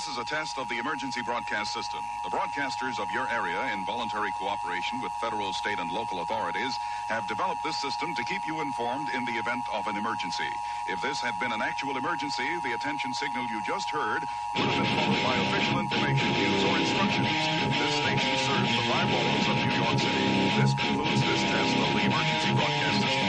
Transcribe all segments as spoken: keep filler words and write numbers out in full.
This is a test of the emergency broadcast system. The broadcasters of your area, in voluntary cooperation with federal, state, and local authorities, have developed this system to keep you informed in the event of an emergency. If this had been an actual emergency, the attention signal you just heard would have been followed by official information, news, or instructions. This station serves the five boroughs of New York City. This concludes this test of the emergency broadcast system.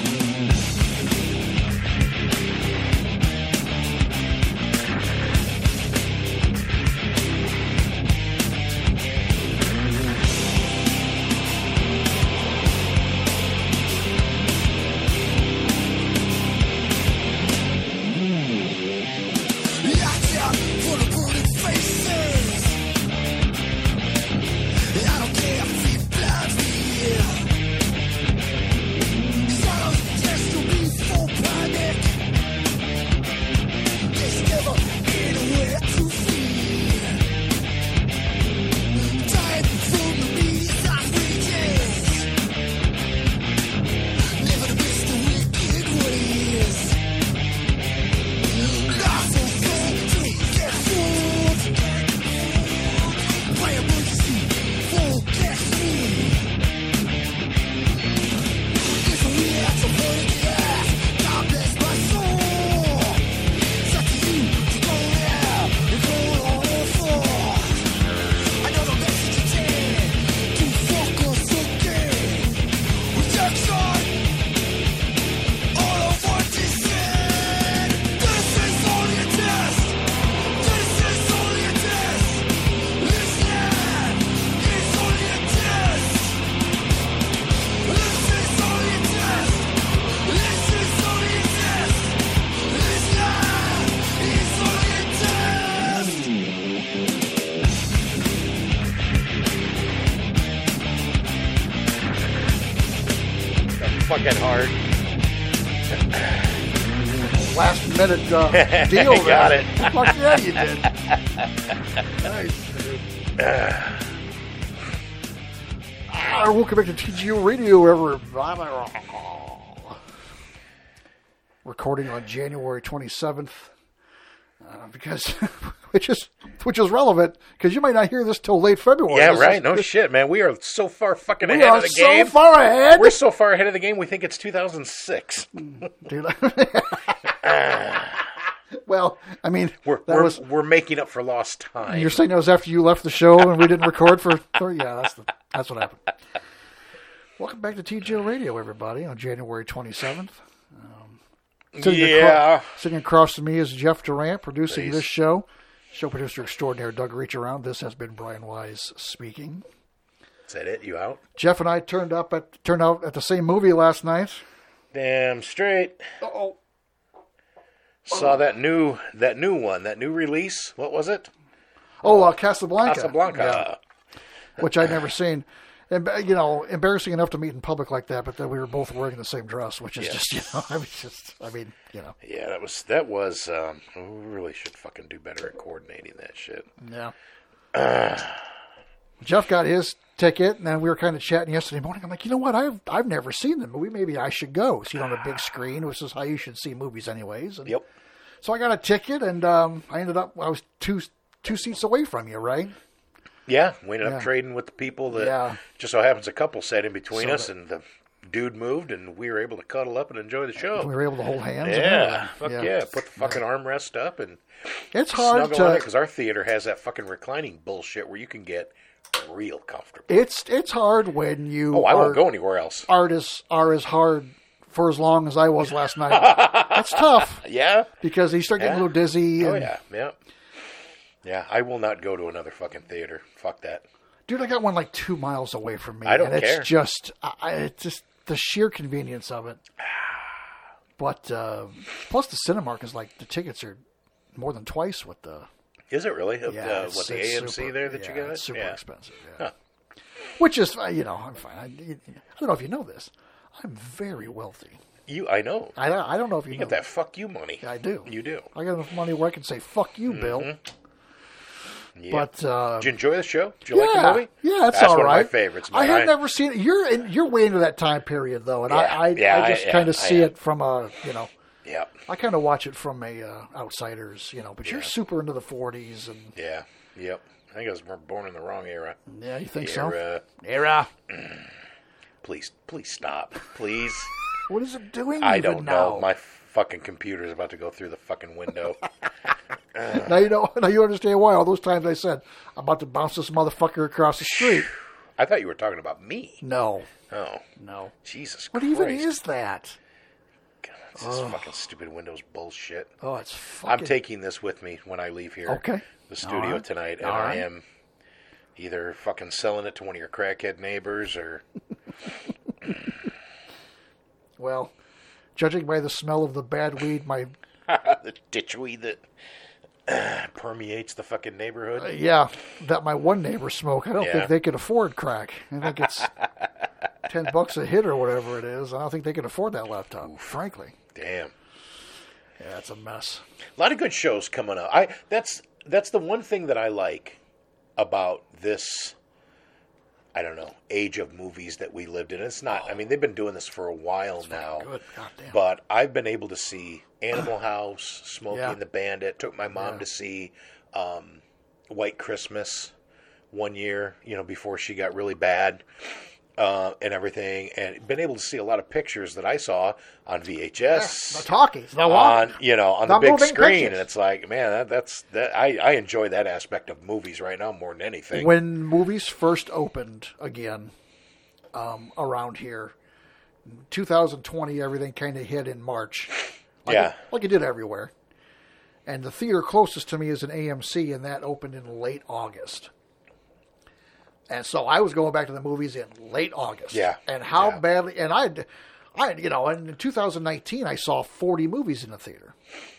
Fucking hard. Last minute uh, deal. Got it. Fuck yeah, you did. Nice, dude. Uh, welcome back to T G O Radio, everybody. Recording on January twenty-seventh, uh, because which is which is relevant because you might not hear this till late February. Yeah, this right. Is, no this, shit, man. We are so far fucking we ahead are of the so game. far ahead. We're so far ahead of the game. We think it's two thousand six. Dude. Well, I mean, we're that we're, was, we're making up for lost time. You're saying that was after you left the show and we didn't record for? for yeah, that's the, that's what happened. Welcome back to T G O Radio, everybody, on January twenty-seventh. Um, sitting yeah. Across, sitting across from me is Jeff Durant, producing Please. this show. Show producer extraordinaire Doug Reacharound. This has been Brian Wise speaking. Is that it? You out? Jeff and I turned up at turned out at the same movie last night. Damn straight. Uh-oh. Saw oh. that new that new one, that new release. What was it? Oh, uh, Casablanca. Casablanca. Yeah. Which I'd never seen. And, you know, embarrassing enough to meet in public like that, but then we were both wearing the same dress, which is yes. just, you know, I mean, just, I mean, you know. Yeah, that was, that was, um, we really should fucking do better at coordinating that shit. Yeah. Uh. Jeff got his ticket, and then we were kind of chatting yesterday morning. I'm like, you know what? I've I've never seen the movie. Maybe I should go see it on the big screen, which is how you should see movies anyways. And yep. So I got a ticket, and um, I ended up, I was two two seats away from you, right? Yeah, we ended yeah. up trading with the people that yeah. just so happens a couple sat in between so us, that, and the dude moved, and we were able to cuddle up and enjoy the show. We were able to hold hands. Yeah, fuck yeah. yeah. Put the fucking yeah. armrest up and it's hard snuggle to on it because our theater has that fucking reclining bullshit where you can get real comfortable. It's it's hard when you. Oh, I are, won't go anywhere else. Artists are as hard for as long as I was last night. That's tough. Yeah, because you start getting yeah. a little dizzy. And, oh yeah, yeah, yeah. I will not go to another fucking theater. Fuck that. Dude, I got one like two miles away from me. I don't and care. It's just, I, it's just the sheer convenience of it. But uh, plus the Cinemark is like the tickets are more than twice what the. Is it really? Yeah, uh, it's, what the it's A M C super, there that yeah, you got? It's super yeah. expensive. Yeah. Huh. Which is, you know, I'm fine. I, I don't know if you know this. I'm very wealthy. You, I know. I, I don't know if you, you know. get that fuck you money. I do. You do. I got enough money where I can say fuck you, mm-hmm. Bill. Yeah. But uh, did you enjoy the show? Did you yeah, like the movie? Yeah, it's That's all one right. of my favorites. I man. had never seen it. You're in, you're way into that time period though, and yeah, I I, yeah, I just I, kind of yeah, see I it from a you know Yeah. I kind of watch it from a uh, outsider's, you know, but Yeah. you're super into the forties. And Yeah. Yep. I think I was born in the wrong era. yeah, you think Era. so? Era. Please, please stop. Please. What is it doing I even don't now? know. My fucking computer's about to go through the fucking window. Now you know. Now you understand why all those times I said I'm about to bounce this motherfucker across the street. I thought you were talking about me. No, Oh, no. Jesus What Christ. even is that? God, this is fucking stupid Windows bullshit. Oh, it's fucking. I'm taking this with me when I leave here. Okay. The studio All right. tonight, and All I right. am either fucking selling it to one of your crackhead neighbors or... Well, judging by the smell of the bad weed, my the ditchweed that uh, permeates the fucking neighborhood. uh, yeah, that my one neighbor smoke. I don't Yeah. think they could afford crack. I think it's ten bucks a hit or whatever it is. I don't think they can afford that laptop. Frankly, Damn. yeah, it's a mess. A lot of good shows coming up. I that's that's the one thing that I like about this, I don't know, age of movies that we lived in. It's not, I mean, they've been doing this for a while now. Good, goddamn. But I've been able to see Animal House, Smokey Yeah. and the Bandit. Took my mom Yeah. to see um, White Christmas one year, you know, before she got really bad uh, and everything. And been able to see a lot of pictures that I saw on V H S. The talkies, the on what? you know on the The big moving screen, pictures. and it's like, man, that, that's that. I, I enjoy that aspect of movies right now more than anything. When movies first opened again um, around here, two thousand twenty, everything kind of hit in March. Like Yeah. it, like it did everywhere. And the theater closest to me is an A M C, and that opened in late August. And so I was going back to the movies in late August. Yeah. And how Yeah. badly, and I, I, you know, in two thousand nineteen, I saw forty movies in the theater.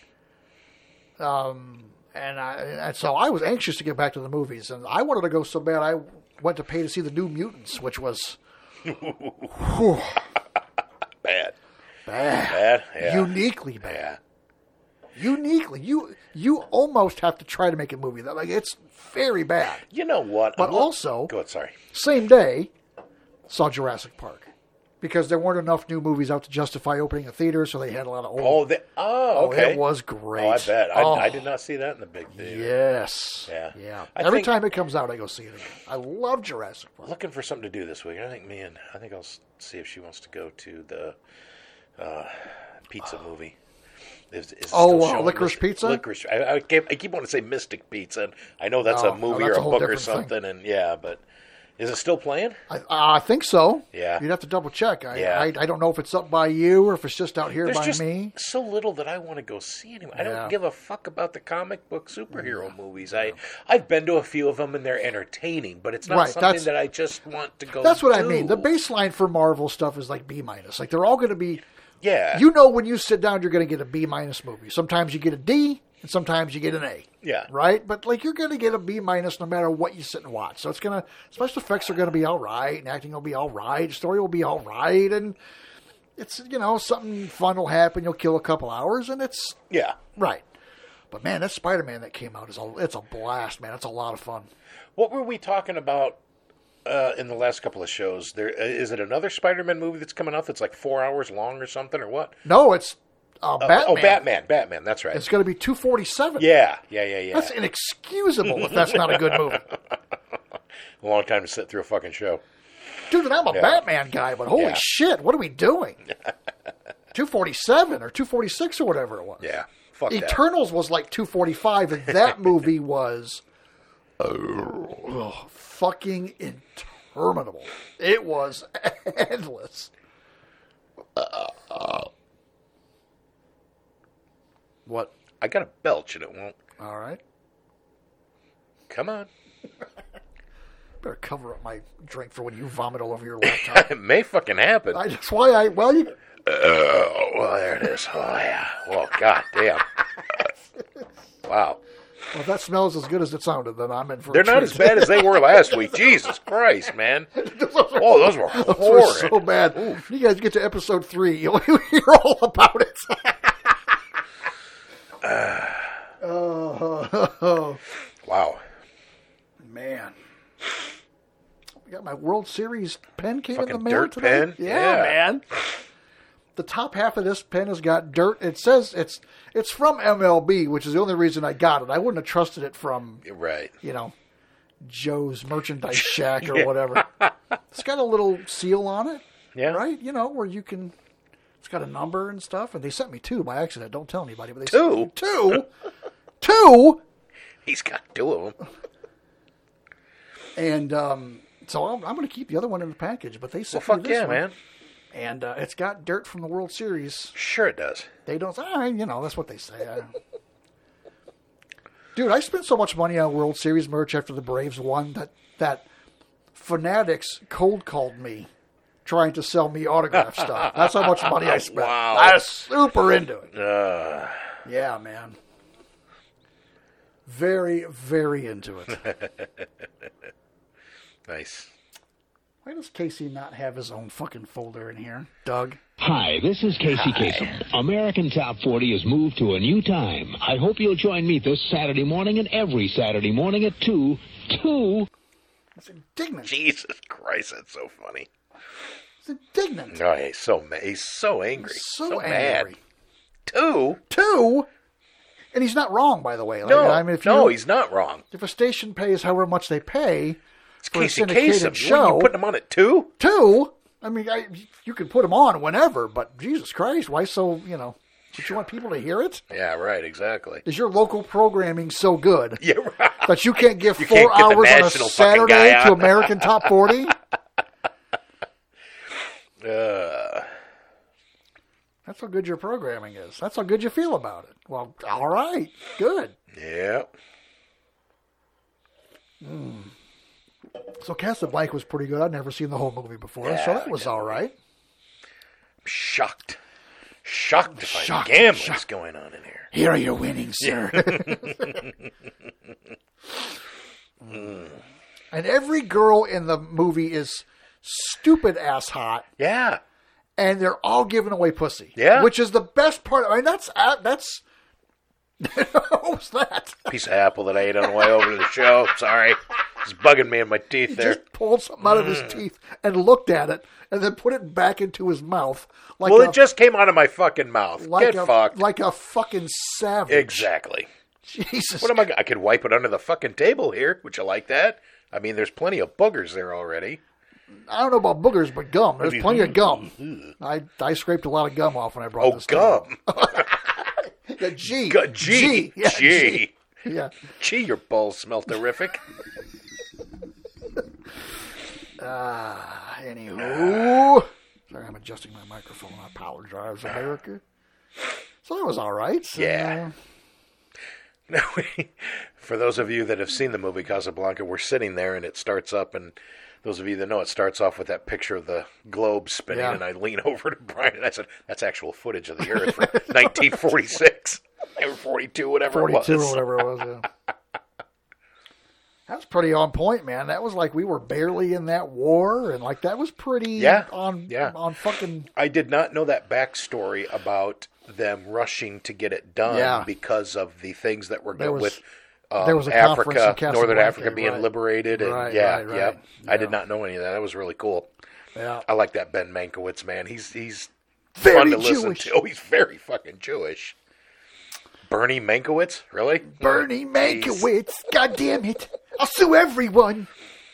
Um, and I, and so I was anxious to get back to the movies, and I wanted to go so bad. I went to pay to see the New Mutants, which was whew, bad, bad, bad, yeah. uniquely bad. yeah. Uniquely, you you almost have to try to make a movie that like it's very bad. You know what? But I'm not- also, go ahead. Sorry. same day, saw Jurassic Park because there weren't enough new movies out to justify opening a theater, so they had a lot of old. Oh, the, oh, Oh, okay. it was great. Oh, I bet. I, Oh. I did not see that in the big theater. Yes. Yeah. Yeah. I Every think- time it comes out, I go see it again. I love Jurassic Park. Looking for something to do this week. I think me and I think I'll s- see if she wants to go to the uh, pizza movie. Is, is it Oh, still uh, showing? Licorice Mystic- Pizza? Licorice. I, I, keep, I keep wanting to say Mystic Pizza. And I know that's No, a no, movie that's or a a whole book or different thing. something. And yeah, but is it still playing? I, I think so. Yeah. You'd have to double check. I, Yeah. I, I don't know if it's up by you or if it's just out here There's by just me. so little that I want to go see anymore. I Yeah. don't give a fuck about the comic book superhero movies. I I've been to a few of them and they're entertaining, but it's not Right, something that's- that I just want to go. That's what I do. mean. The baseline for Marvel stuff is like B minus. Like they're all going to be. Yeah. You know, when you sit down, you're going to get a B minus movie. Sometimes you get a D, and sometimes you get an A. Yeah. Right? But like you're going to get a B minus no matter what you sit and watch. So it's going to special effects are going to be all right, and acting will be all right, story will be all right, and it's you know something fun will happen. You'll kill a couple hours, and it's Yeah. right. But man, that Spider-Man that came out is a it's a blast, man. It's a lot of fun. What were we talking about uh, in the last couple of shows? There uh, is it another Spider-Man movie that's coming out that's like four hours long or something or what? No, it's uh, Uh, Batman. Oh, Batman, Batman. That's right. It's going to be two forty-seven. Yeah, yeah, yeah, yeah. That's inexcusable if that's not a good movie. A long time to sit through a fucking show. Dude, and I'm a Yeah. Batman guy, but holy Yeah. shit, what are we doing? two forty-seven or two forty-six or whatever it was. Yeah, fuck that. Eternals was like two forty-five, and that movie was oh, fucking interminable. It was endless. What? I got a belch and it won't. All right. Come on. Better cover up my drink for when you vomit all over your laptop. It may fucking happen. I, that's why I, well, you, Oh, well, there it is. Oh, yeah. Well, god damn. Wow. well, if that smells as good as it sounded, then I'm in for They're a not treat. as bad as they were last week. Jesus Christ, man. Oh, those were Those were horrid. so bad. When you guys get to episode three, you'll hear all about it. oh, Wow. man. I got my World Series pen came in Fucking the mail dirt today. pen? Yeah, Yeah. man. the top half of this pen has got dirt. It says it's it's from M L B, which is the only reason I got it. I wouldn't have trusted it from, right. you know, Joe's Merchandise Shack or Yeah. whatever. It's got a little seal on it, Yeah. right? You know, where you can. It's got a number and stuff, and they sent me two by accident. Don't tell anybody, but they Two? sent me two, two, He's got two of them. and um, so I'm, I'm going to keep the other one in the package. But they Well, sent fuck me this yeah, one, man. and uh, it's got dirt from the World Series. Sure it does. They don't. Ah, you know, that's what they say. I, dude, I spent so much money on World Series merch after the Braves won that that Fanatics cold called me, trying to sell me autograph stuff. That's how much money I spent. Wow. I was super into it. Uh, Yeah, man. Very, very into it. nice. Why does Casey not have his own fucking folder in here? Doug? Hi, this is Casey Kasem. American Top forty has moved to a new time. I hope you'll join me this Saturday morning and every Saturday morning at two. two. It's indignant. Jesus Christ, that's so funny. It's indignant. Oh, he's so ma- he's so angry. So, so angry. mad. Two? Two? And he's not wrong, by the way. Like, No, I mean, if no, you, he's not wrong. If a station pays however much they pay It's for a Casey syndicated Kasem. show, What, you putting him on at two? two, I mean, I, you can put them on whenever, but Jesus Christ, why so, you know, don't you want people to hear it? Yeah, right, exactly. Is your local programming so good Yeah, right. that you can't give You four can't get the hours on a national fucking guy Saturday to on. American Top forty? Uh, That's how good your programming is. That's how good you feel about it. Well, all right, good. yeah. So Casablanca was pretty good. I'd never seen the whole movie before, Yeah, so that was yeah. all right. I'm shocked. Shocked to find Shocked, gambling's shocked. going on in here. Here are your winnings, sir. And every girl in the movie is stupid ass hot, Yeah. and they're all giving away pussy. Yeah. Which is the best part. I mean, that's uh, that's. What was that? Piece of apple that I ate on the way over to the show. Sorry. It's bugging me in my teeth He there. just pulled something out of his teeth and looked at it, and then put it back into his mouth. Like Well, a, it just came out of my fucking mouth. like Get a, fucked. like a fucking savage. Exactly. Jesus. What am I? I could wipe it under the fucking table here. Would you like that? I mean, there's plenty of boogers there already. I don't know about boogers, but gum. There's plenty of gum. I, I scraped a lot of gum off when I brought Oh, this. to gum. you. Yeah, G. G. G. Yeah, G. G. Yeah. Gee, your balls smell terrific. Ah, anywho. Sorry, I'm adjusting my microphone. I apologize, America. So that was all right. So, Yeah. No, we, for those of you that have seen the movie Casablanca, we're sitting there and it starts up, and those of you that know, it starts off with that picture of the globe spinning, Yeah. and I lean over to Brian and I said, "That's actual footage of the Earth from nineteen forty-six or forty-two, whatever forty-two it was." or whatever it was. Yeah. That was pretty on point, man. That was like we were barely in that war, and like that was pretty Yeah, on yeah. on fucking. I did not know that backstory about them rushing to get it done Yeah. because of the things that were There go- was- with um, there was a conference in Africa, Northern Casablanca, Africa being right. liberated, and Right, yeah, right, right. yep. I did Yeah. not know any of that. That was really cool. Yeah. I like that Ben Mankiewicz, man. He's he's Very fun to listen Jewish. to. Oh, he's very fucking Jewish. Bernie Mankiewicz, really? Bernie Jeez. Mankiewicz, God damn it! I'll sue everyone.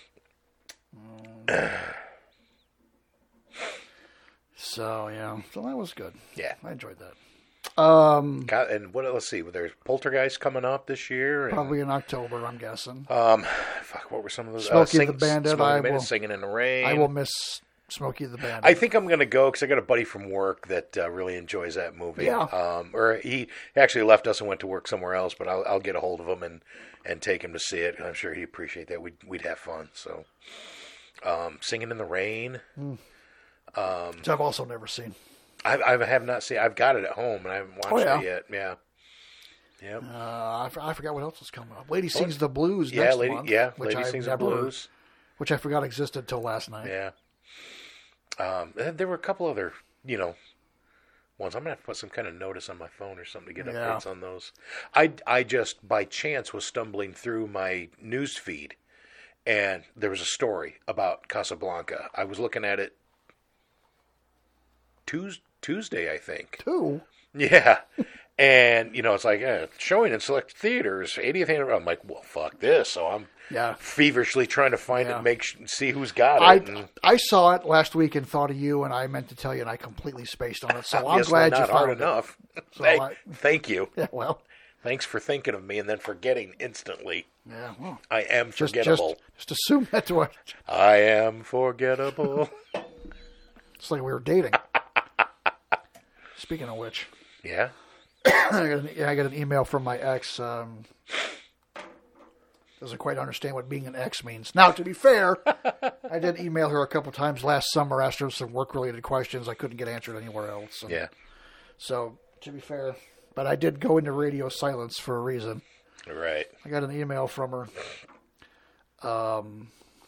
So yeah, so that was good. Yeah. I enjoyed that. Um, God, and what? Let's see. There's Poltergeist coming up this year. And, probably in October, I'm guessing. Um, fuck. What were some of those? Smokey uh, the Bandit, Smokey I the Bandit, will- Singing in the Rain. I will miss Smokey the Bandit. I think I'm going to go because I got a buddy from work that uh, really enjoys that movie. Yeah. Um, or he actually left us and went to work somewhere else, but I'll, I'll get a hold of him and, and take him to see it. I'm sure he'd appreciate that. We'd we'd have fun. So, um, Singing in the Rain. Which I've also never seen. I, I have not seen. I've got it at home and I haven't watched Oh, yeah. it yet. Yeah. Yep. Uh, I, f- I forgot what else was coming up. Lady Sings the Blues yeah, next lady. month. Yeah, which Lady I've Sings never, the Blues. Which I forgot existed until last night. Yeah. Um, and there were a couple other, you know, ones. I'm gonna have to put some kind of notice on my phone or something to get Yeah. updates on those. I, I just by chance was stumbling through my news feed, and there was a story about Casablanca. I was looking at it Tuesday, Tuesday, I think. Two? Yeah. And, you know, it's like, eh, showing in select theaters, eightieth anniversary. I'm like, well, fuck this. So I'm Yeah. feverishly trying to find Yeah. it, make see who's got I it. And, I saw it last week and thought of you, and I meant to tell you, and I completely spaced on it. So I'm obviously glad not you hard found it. enough. So thank, I- thank you. Yeah, well, Thanks for thinking of me and then forgetting instantly. yeah, well, I am just forgettable. just just assume that's what. I am forgettable. It's like we were dating. Speaking of which, Yeah. I got an, yeah, I got an email from my ex. Um, doesn't quite understand what being an ex means. Now, to be fair, I did email her a couple times last summer, asked her some work-related questions I couldn't get answered anywhere else. And Yeah. So, to be fair, but I did go into radio silence for a reason. Right. I got an email from her. Um,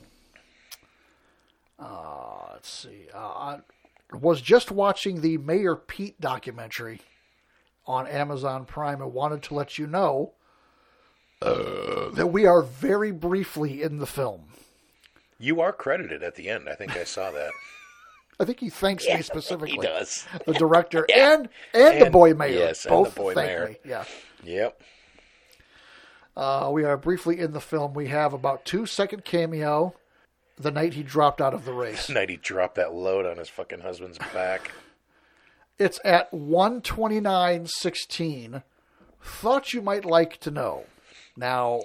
uh, let's see. Uh, I was just watching the Mayor Pete documentary on Amazon Prime and wanted to let you know uh, that we are very briefly in the film. You are credited at the end. I think I saw that. I think he thanks me specifically. He does. The director Yeah. and, and the And- boy mayor. yes, and both the boy thank mayor. me. Yeah. Yep. Uh, we are briefly in the film. We have about two second cameo the night he dropped out of the race. The night he dropped that load on his fucking husband's back. It's at one twenty-nine sixteen. Thought you might like to know. Now,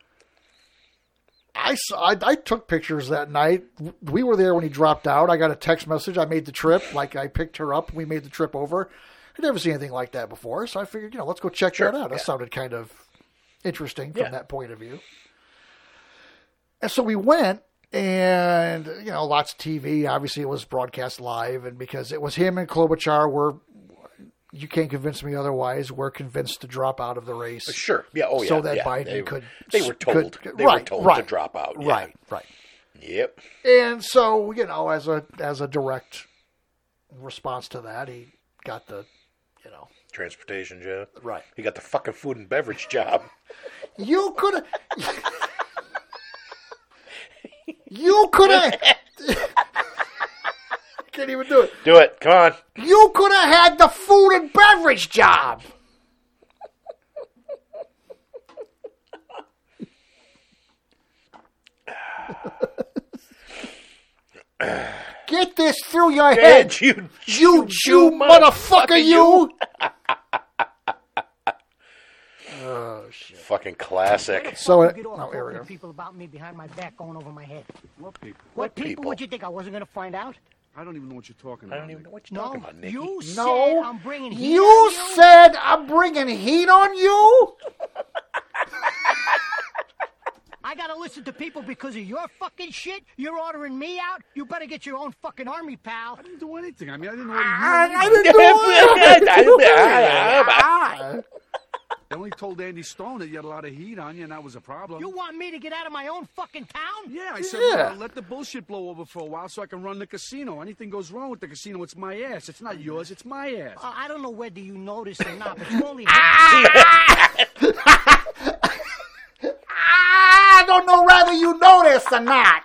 I, saw, I, I took pictures that night. We were there when he dropped out. I got a text message. I made the trip. Like, I picked her up. We made the trip over. I'd never seen anything like that before. So I figured, you know, let's go check Sure, that out. That yeah. sounded kind of interesting from Yeah. that point of view. And so we went. And, you know, lots of T V. Obviously, it was broadcast live. And because it was him and Klobuchar, we're, you can't convince me otherwise, we're convinced to drop out of the race. Sure. Yeah. Oh, yeah. So that yeah. Biden they, could. They were told. could- they right, were told right, to drop out. Yeah. Right, right. Yep. And so, you know, as a as a direct response to that, he got the, you know. Transportation job. Right. He got the fucking food and beverage job. You could have. You could have. Can't even do it. Do it. Come on. You could have had the food and beverage job. Get this through your head, Ed, you, you Jew motherfucker, you. Oh shit! Fucking classic. So, uh, Get off oh, here we talking go. to people about me behind my back going over my head. What people? What people? people? Would you think I wasn't going to find out? I don't even know what you're talking I about. don't even know what you're No, talking about, Nicky. you said No, I'm bringing heat you on you. said I'm bringing heat on you. I got to listen to people because of your fucking shit. You're ordering me out. You better get your own fucking army, pal. I didn't do anything. I mean, I didn't know what I, he I knew. didn't do it. I only told Andy Stone that you had a lot of heat on you, and that was a problem. You want me to get out of my own fucking town? Yeah, I said, Yeah. well, let the bullshit blow over for a while so I can run the casino. Anything goes wrong with the casino, it's my ass. It's not yours, it's my ass. Uh, I don't know whether you noticed or not, but you only I don't know whether you noticed or not.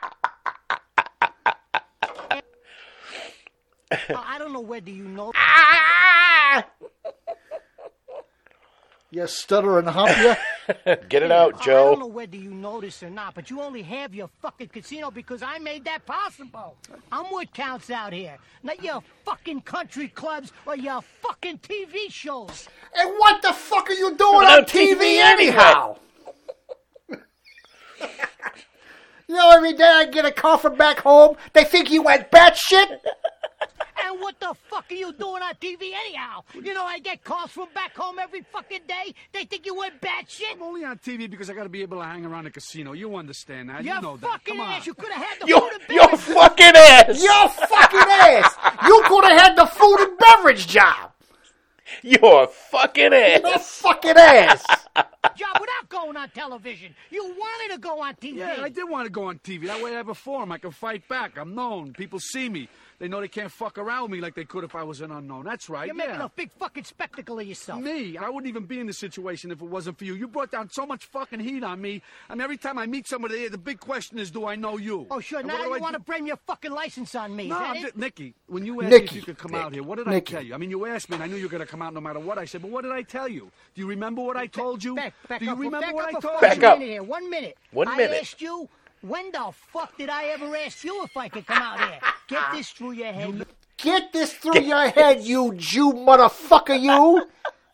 uh, I don't know whether you know. You stutter and hump you. Get it out, Uh, I don't know Joe. whether you noticed or not, but you only have your fucking casino because I made that possible. I'm what counts out here, not your fucking country clubs or your fucking T V shows. And what the fuck are you doing On on T V T V anyhow? You know, every day I get a call from back home, they think you went batshit. And what the fuck are you doing on T V anyhow? You know, I get calls from back home every fucking day. They think you went batshit. I'm only on T V because I got to be able to hang around the casino. You understand that? Your you know that. fucking Come on. ass. You could have had the Your, food and your beverage. fucking ass. Your fucking ass. You could have had the food and beverage job. Your fucking Your ass. fucking ass. Job without going on television. You wanted to go on T V. Yeah, I did want to go on T V. That way I have a forum. I can fight back. I'm known. People see me. They know they can't fuck around with me like they could if I was an unknown. That's right, You're yeah. making a big fucking spectacle of yourself. Me? I wouldn't even be in this situation if it wasn't for you. You brought down so much fucking heat on me. I mean, every time I meet somebody, the big question is, do I know you? Oh, sure. And Now what do you I want to do- blame your fucking license on me. No, is that I'm it? just, Nikki, when you asked Nikki. me if you could come Nick. out here, what did Nikki. I tell you? I mean, you asked me, and I knew you were going to come out no matter what I said, but what did I tell you? Do you remember what I told you? Back, back do you up, remember back what up I a told fucking Back you? up. minute here. One minute. One I minute. asked you, when the fuck did I ever ask you if I could come out here? Get this through your head. Get this through your head, you Jew motherfucker, you.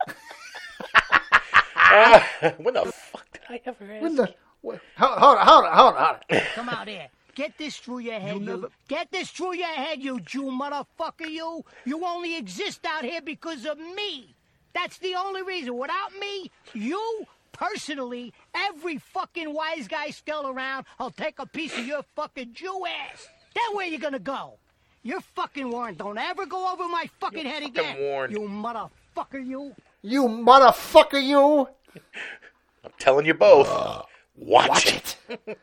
Uh, when the fuck did I ever ask? When the, what, hold, hold on, hold on, hold on. Come out here. Get this through your head, you. never- Get this through your head, you Jew motherfucker, you. You only exist out here because of me. That's the only reason. Without me, you, personally, every fucking wise guy still around, will take a piece of your fucking Jew ass. Then where you gonna go? You're fucking warned. Don't ever go over my fucking head fucking again. warned. You motherfucker, you. You motherfucker, you. I'm telling you both. Watch, Watch it. it.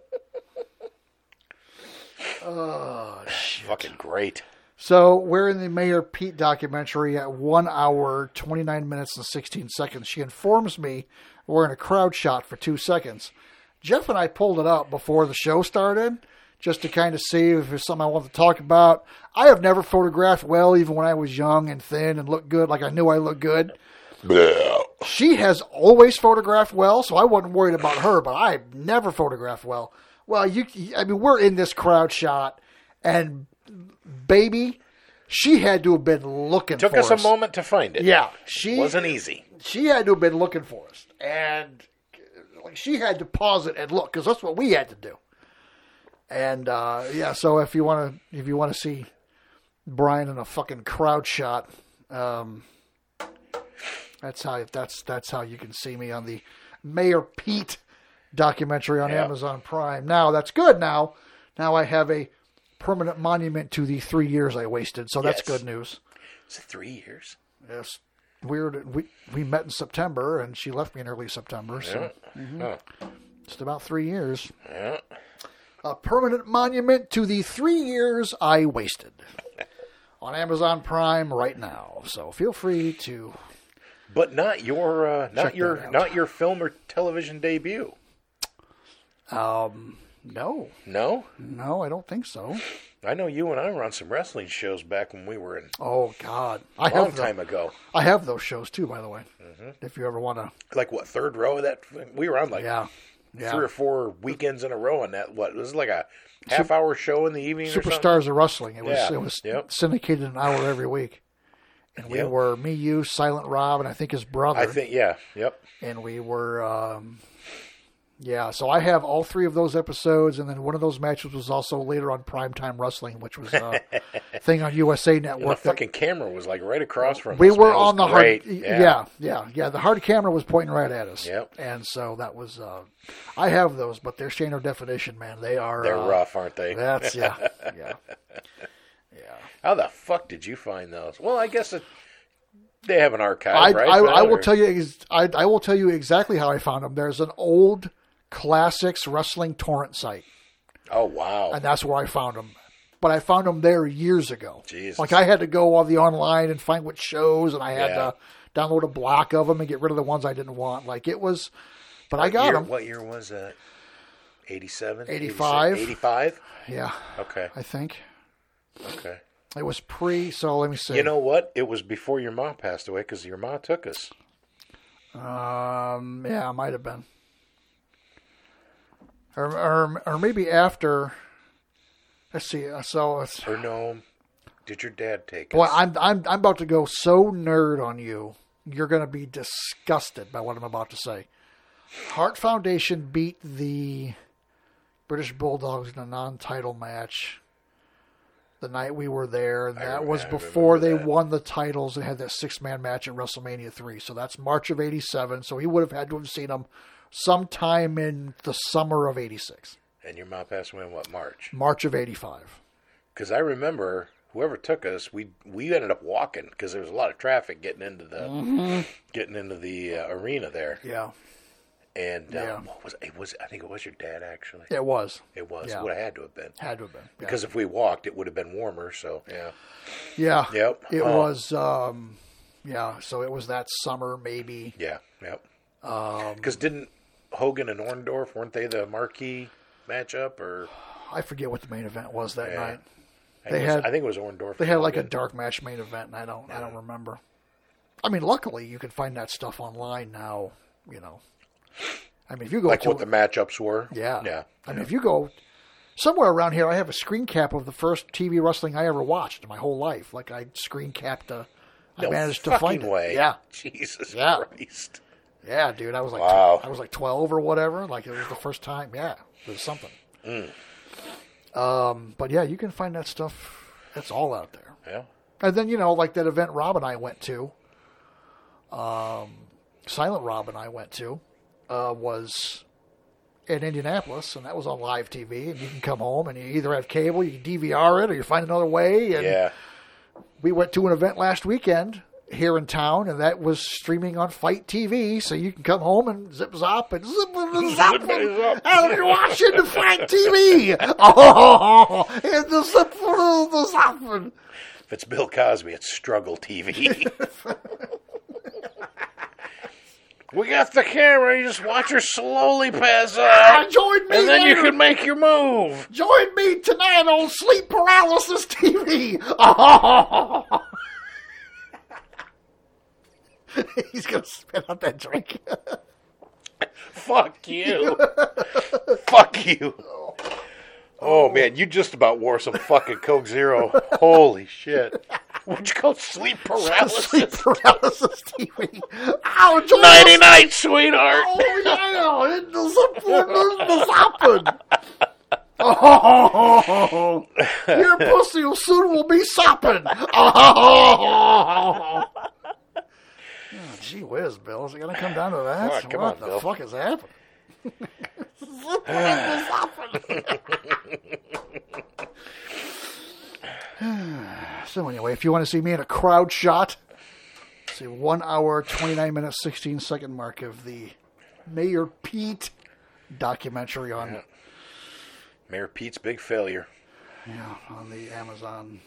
Oh, shit. Fucking great. So we're in the Mayor Pete documentary at one hour, twenty-nine minutes, and sixteen seconds. She informs me we're in a crowd shot for two seconds. Jeff and I pulled it up before the show started just to kind of see if there's something I want to talk about. I have never photographed well, even when I was young and thin and looked good, like I knew I looked good. She has always photographed well, so I wasn't worried about her, but I never photographed well. Well, you, I mean, we're in this crowd shot, and baby, she had to have been looking Took for us us. a moment to find it. Yeah, she Wasn't easy. She had to have been looking for us, and like she had to pause it and look because that's what we had to do. And uh, yeah, so if you want to, if you want to see Brian in a fucking crowd shot, um, that's how that's that's how you can see me on the Mayor Pete documentary on Yeah. Amazon Prime. Now that's good. Now, now I have a permanent monument to the three years I wasted. So that's Yes. good news. Is it three years? Yes, weird. We we met in September, and she left me in early September. So Oh. just about three years. Yeah. A permanent monument to the three years I wasted on Amazon Prime right now. So feel free to. But not your uh, not Check your that out. not your film or television debut. Um, no, No? no, I don't think so. I know you and I were on some wrestling shows back when we were in Oh God, I a long have the- time ago. I have those shows too, by the way. If you ever want to, Like what, third row of that? We were on like yeah, yeah. three or four weekends in a row on that. What, it was like a half hour show in the evening or something? Superstars of Wrestling. It was Yeah, it was yep. syndicated an hour every week, and we Yep. were me, you, Silent Rob, and I think his brother. I think, yeah. Yep. and we were, um, yeah. So I have all three of those episodes, and then one of those matches was also later on Primetime Wrestling, which was a thing on U S A And the Network. that- fucking camera was like right across from we us. were man. It was on the great. hard, yeah. yeah, yeah, The hard camera was pointing right at us. Yep. And so that was, uh, I have those, but they're standard definition, man. They are. They're uh, rough, aren't they? That's yeah, yeah. How the fuck did you find those? Well, I guess it, they have an archive, I, right? I, I will Or- tell you. ex- I, I will tell you exactly how I found them. There's an old classics wrestling torrent site, Oh, wow. and that's where I found them. But I found them there years ago. Jesus. Like I had to go on the online and find what shows, and I had Yeah. to download a block of them and get rid of the ones I didn't want. Like it was, but I What got year- them. What year was that? eighty-seven? eighty-five. eighty-five? Yeah, Okay. I think Okay. it was pre. So let me see. You know what? It was before your mom passed away because your mom took us. Um, yeah, it might have been, or, or or maybe after. Let's see. uh, So it's. Or no, did your dad take Boy, us? I'm I'm I'm about to go so nerd on you. You're going to be disgusted by what I'm about to say. Hart Foundation beat the British Bulldogs in a non-title match the night we were there, and I that rem- was I before they remember that. won the titles and had that six-man match at WrestleMania three. So that's March of eighty-seven. So he would have had to have seen them sometime in the summer of eighty-six. And your mom passed away in what, March? March of eighty-five. Because I remember whoever took us, we we ended up walking because there was a lot of traffic getting into the Mm-hmm. getting into the uh, arena there. Yeah. And um, Yeah. what was it? Was I think it was your dad actually? It was. It was. Yeah. It would have had to have been. Had to have been. Yeah. Because if we walked, it would have been warmer. So yeah. Yeah. Yep. It Oh. was. Um, yeah. So it was that summer, maybe. Yeah. Yep. Um, Because didn't Hogan and Orndorff, weren't they the marquee matchup? Or I forget what the main event was that Yeah. night. I They think it was- had- I think it was Orndorff. They and had like a Hogan. dark match main event, and I don't. I don't remember. I mean, luckily you can find that stuff online now. You know. I mean, if you go like to what the matchups were. yeah, Yeah. I mean, if you go somewhere around here, I have a screen cap of the first T V wrestling I ever watched in my whole life. Like I screen capped a. I No managed to fucking find it. way. Yeah, Jesus Yeah. Christ. yeah, dude. I was like, Wow. I was like twelve or whatever. Like it was the first time. Yeah, it was something. Mm. Um, but yeah, you can find that stuff. It's all out there. Yeah. And then, you know, like that event Rob and I went to, um, Silent Rob and I went to, uh, was in Indianapolis, and that was on live T V. And you can come home and you either have cable, you can D V R it, or you find another way. And Yeah. we went to an event last weekend here in town, and that was streaming on Fight T V, so you can come home and zip zop and zip and zop and, and you're watching the Fight T V. Oh, and the zip and the zop. And, If it's Bill Cosby, it's Struggle T V. We got the camera. You just watch her slowly pass Ah, out, join me and then you later. can make your move. Join me tonight on Sleep Paralysis T V. Oh. He's going to spit out that drink. Fuck you. Fuck you. Oh, man, you just about wore some fucking Coke Zero. Holy shit. What'd you call it? Sleep paralysis? Sleep Paralysis T V. Ow, join Nighty us. night, sweetheart. Oh, yeah. It does it Oh, your pussy will soon will be sopping. Oh, gee whiz, Bill. Is it going to come down to that? All right, come what on, the Bill. fuck is happening? So anyway, if you want to see me in a crowd shot, see one hour, twenty-nine minutes, sixteen second mark of the Mayor Pete documentary on Yeah. Mayor Pete's Big Failure. yeah on the Amazon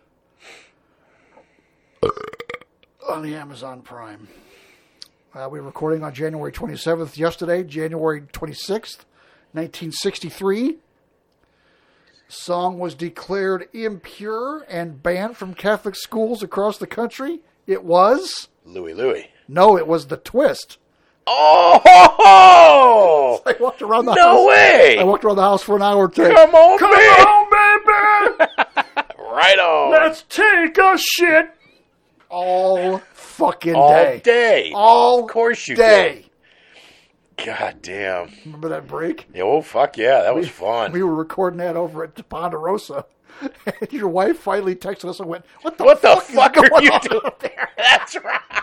on the Amazon Prime. Uh, we were recording on January twenty-seventh yesterday, January twenty-sixth, nineteen sixty-three. Song was declared impure and banned from Catholic schools across the country. It was? Louie Louie. No, it was The Twist. Oh! Ho, ho! I walked around the No house. way! I walked around the house for an hour. To, Come on, Come baby! on, baby! Right on. Let's take a shit all fucking All day. day. All Of course you day. did. God damn. Remember that break? Oh, fuck yeah. That was fun. We were recording that over at Ponderosa. And your wife finally texted us and went, What the what the fuck, fuck is are going you on doing? up there? That's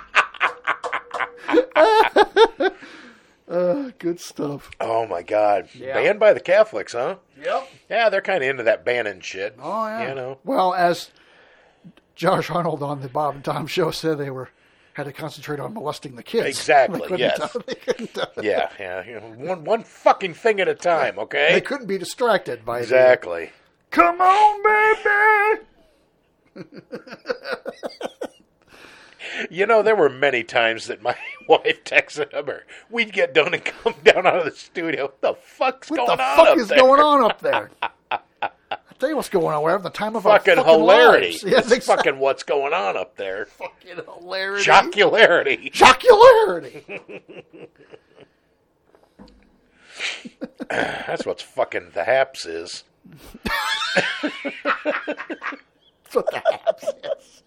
right. Uh, good stuff. Oh, my God. Yeah. Banned by the Catholics, huh? Yep. Yeah, they're kind of into that banning shit. Oh, yeah. You know? Well, as Josh Arnold on the Bob and Tom show said, they were had to concentrate on molesting the kids. Exactly, They couldn't yes. do- they couldn't do- Yeah, yeah. You know, one, one fucking thing at a time, okay? They couldn't be distracted by the, Exactly. Come on, baby! You know, there were many times that my wife texted him, or we'd get done and come down out of the studio. What the fuck's What going the on fuck up is there? going on up there? I'll tell you what's going on. We're having the time of Fucking our fucking hilarity. lives. Yes, It's exactly. fucking what's going on up there. Fucking hilarity. Jocularity. Jocularity. That's what's fucking the haps is. That's what the haps is.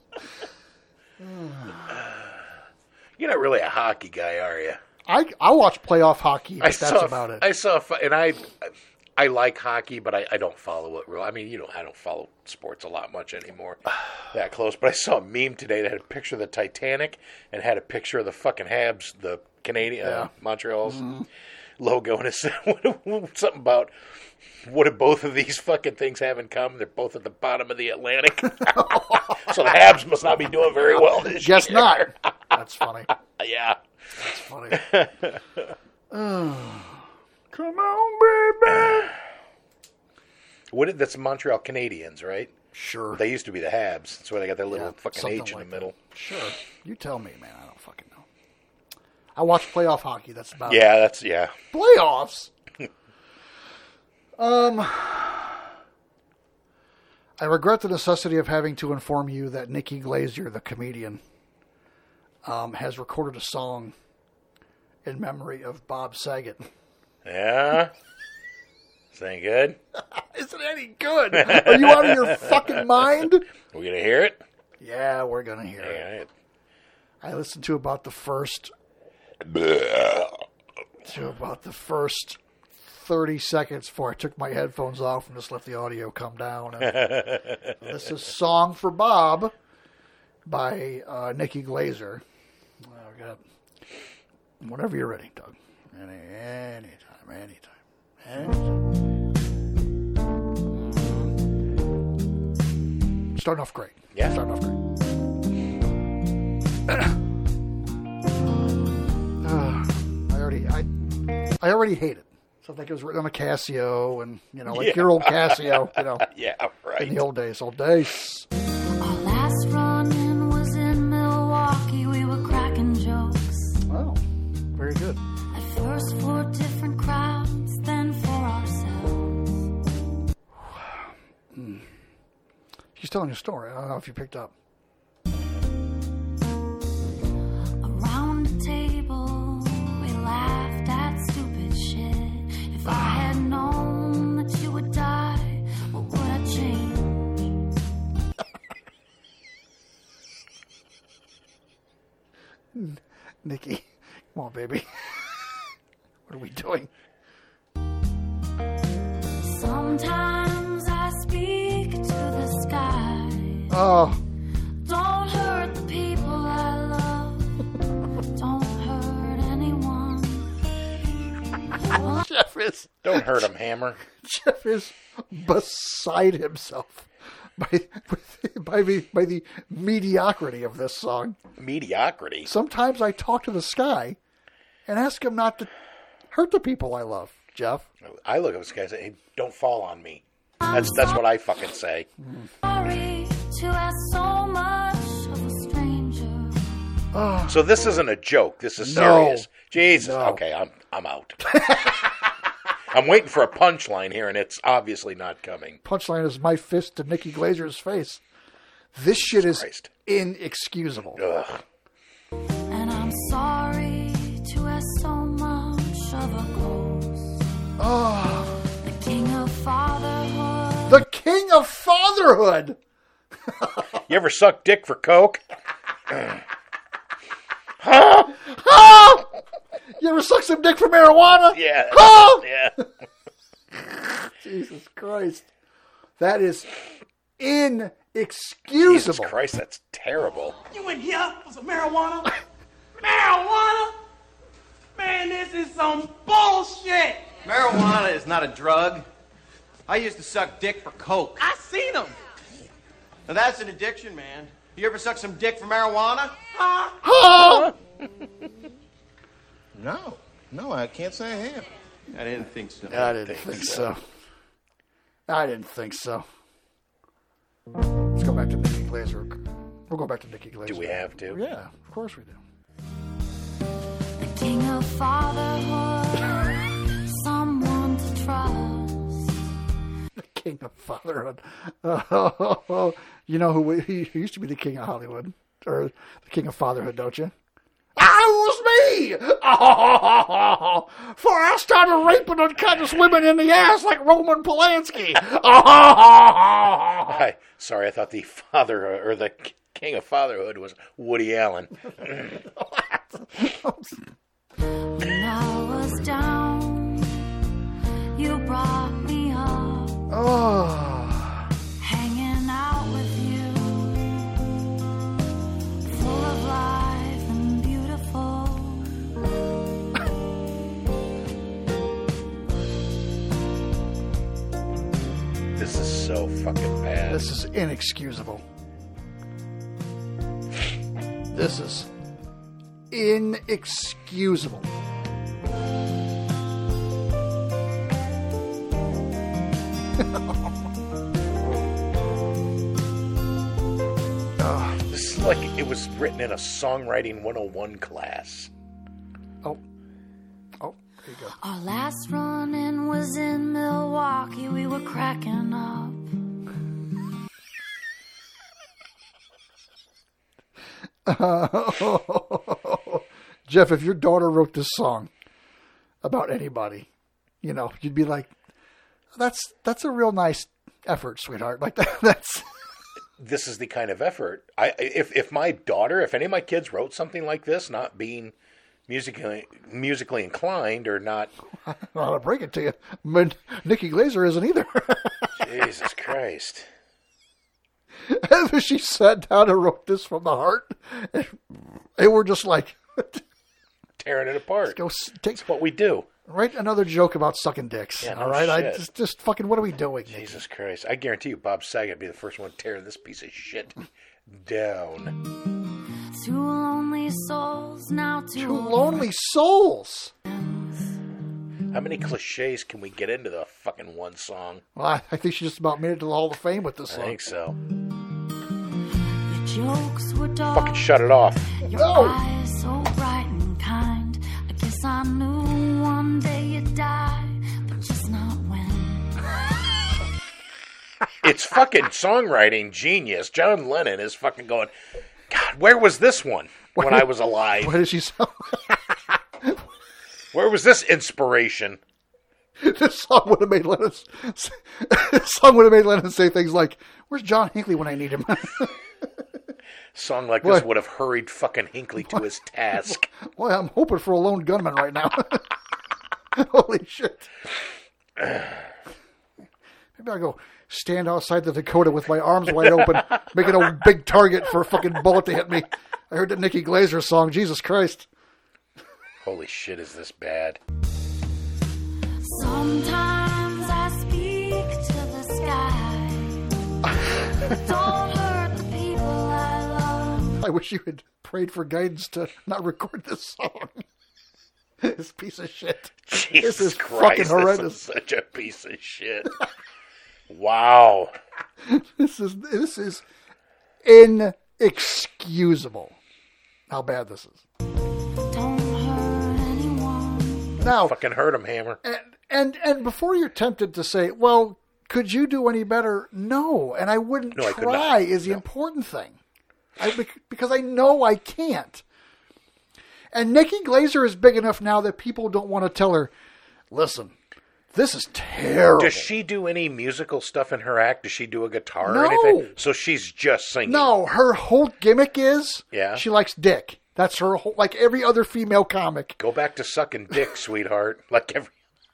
You're not really a hockey guy, are you? I I watch playoff hockey, but I that's saw, about it. I saw, and I, I like hockey, but I, I don't follow it real. I mean, you know, I don't follow sports a lot much anymore, that close. But I saw a meme today that had a picture of the Titanic and had a picture of the fucking Habs, the Canadian, Yeah. uh, Montreal's Mm-hmm. logo, and it said something about what do both of these fucking things have in common? They're both at the bottom of the Atlantic. So the Habs must not be doing very well this Guess year. not. That's funny. Yeah. That's funny. Oh, come on, baby. What did that's Montreal Canadiens, right? Sure. They used to be the Habs. That's why they got their little Yeah, fucking something H in like the middle. that. Sure. You tell me, man. I don't fucking know. I watch playoff hockey. That's about it. Yeah, that's yeah. Playoffs? um, I regret the necessity of having to inform you that Nikki Glazer, the comedian, um, has recorded a song in memory of Bob Saget. Yeah. Is that any good? Is it any good? Are you out of your fucking mind? Are we gonna hear it? Yeah, we're gonna hear All it. right. I listened to about the first to about the first thirty seconds before I took my headphones off and just let the audio come down. And this is "Song for Bob" by uh, Nikki Glazer. Oh, God. Whenever you're ready, Doug. Any, anytime, anytime, anytime. Starting off great. Yeah. Starting off great. uh, I already, I, I already hate it. So I think it was written on a Casio, and you know, like Yeah. your old Casio, you know, Yeah, right. in the old days, old days. Our last run-in was in Milwaukee. We were cracking jokes. Oh, very good. At first for different crowds, then for ourselves. Mm. She's telling a story. I don't know if you picked up. Around the table, we laughed at stupid shit. If I had known that you would die, what would I change? Nikki, come on, baby. What are we doing? Sometimes I speak to the sky. Oh, Don't hurt the people I love. Don't hurt anyone. Jeff is Don't hurt him, Hammer. Jeff is beside himself by by the by the mediocrity of this song. Mediocrity. Sometimes I talk to the sky and ask him not to hurt the people I love. Jeff, I look at this guy and say, hey, don't fall on me. That's that's what I fucking say. Sorry to ask so much of a stranger. So this isn't a joke. This is No. serious. Jesus. No. Okay, I'm I'm out. I'm waiting for a punchline here, and it's obviously not coming. punchline is my fist to Nikki Glazer's face. This shit is Christ. inexcusable. Ugh. And I'm sorry to ask so much of a ghost. Oh, The king of fatherhood. the king of fatherhood. You ever suck dick for coke? Oh! You ever suck some dick for marijuana? Yeah. Oh! Yeah. Jesus Christ. That is Jesus inexcusable. Christ, that's terrible. You in here for some marijuana? Marijuana? Man, this is some bullshit. Marijuana is not a drug. I used to suck dick for coke. I seen them. Now that's an addiction, man. You ever suck some dick for marijuana? Huh? Oh! No, no, I can't say I have. I didn't think so. I didn't think so. I didn't think so. Let's go back to Nikki Glazer. We'll go back to Nikki Glazer. Do we have to? Yeah, of course we do. The king of fatherhood. Someone to trust. The king of fatherhood. Oh, you know who he, he used to be the king of Hollywood, or the king of fatherhood, don't you? Ah, it was me! Oh, for I started raping unconscious women in the ass like Roman Polanski. Oh, Hi. Sorry, I thought the father or the king of fatherhood was Woody Allen. When I was down, you brought me up. oh. Hanging out with you. Full of life and beautiful. This is so fucking bad. This is inexcusable. This is inexcusable. like it was written in a songwriting one oh one class. Oh. Oh, there you go. Our last run-in was in Milwaukee. We were cracking up. Uh, Jeff, if your daughter wrote this song about anybody, you know, you'd be like, that's that's a real nice effort, sweetheart. Like that, that's... This is the kind of effort. I if if my daughter, if any of my kids wrote something like this, not being musically musically inclined or not... Well, I'll break it to you. But Nikki Glaser isn't either. Jesus Christ. And she sat down and wrote this from the heart, and, and we're just like... Tearing it apart. Let's go take, That's what we do. Write another joke about sucking dicks. Yeah, no all right? shit. I just, just fucking, what are we doing? Jesus Christ. I guarantee you Bob Saget would be the first one tearing this piece of shit down. Two lonely souls now. Two, Two lonely souls. How many cliches can we get into the fucking one song? Well, I, I think she just about made it to the Hall of Fame with this I song. think so. Your jokes were dark. Fucking shut it off. Your No. eyes so bright and kind. I guess I knew one day you'd die, but just not when. It's fucking songwriting genius. John Lennon is fucking going, God, where was this one when I was alive? Why did she so? Where was this inspiration? This song would have made Lennon. This song would have made Lennon say things like, "Where's John Hinckley when I need him?" Song like this What? would have hurried fucking Hinckley to his task. Boy, I'm hoping for a lone gunman right now. Holy shit! Maybe I'll go stand outside the Dakota with my arms wide open, making a big target for a fucking bullet to hit me. I heard the Nikki Glaser song. Jesus Christ! Holy shit, is this bad? Sometimes I speak to the sky. Don't hurt the people I love. I wish you had prayed for guidance to not record this song. This piece of shit. Jesus This is Christ, fucking horrendous. This is such a piece of shit. Wow. This is this is inexcusable. How bad this is. Don't hurt anyone. Now, Fucking hurt him, Hammer. and and and before you're tempted to say, well, could you do any better? No, and I wouldn't No, I could try not. is the No. important thing. I, bec- because I know I can't. And Nikki Glaser is big enough now that people don't want to tell her, listen, this is terrible. Does she do any musical stuff in her act? Does she do a guitar No. or anything? So she's just singing. No, her whole gimmick is Yeah. she likes dick. That's her whole, like every other female comic. Go back to sucking dick, sweetheart. Like every...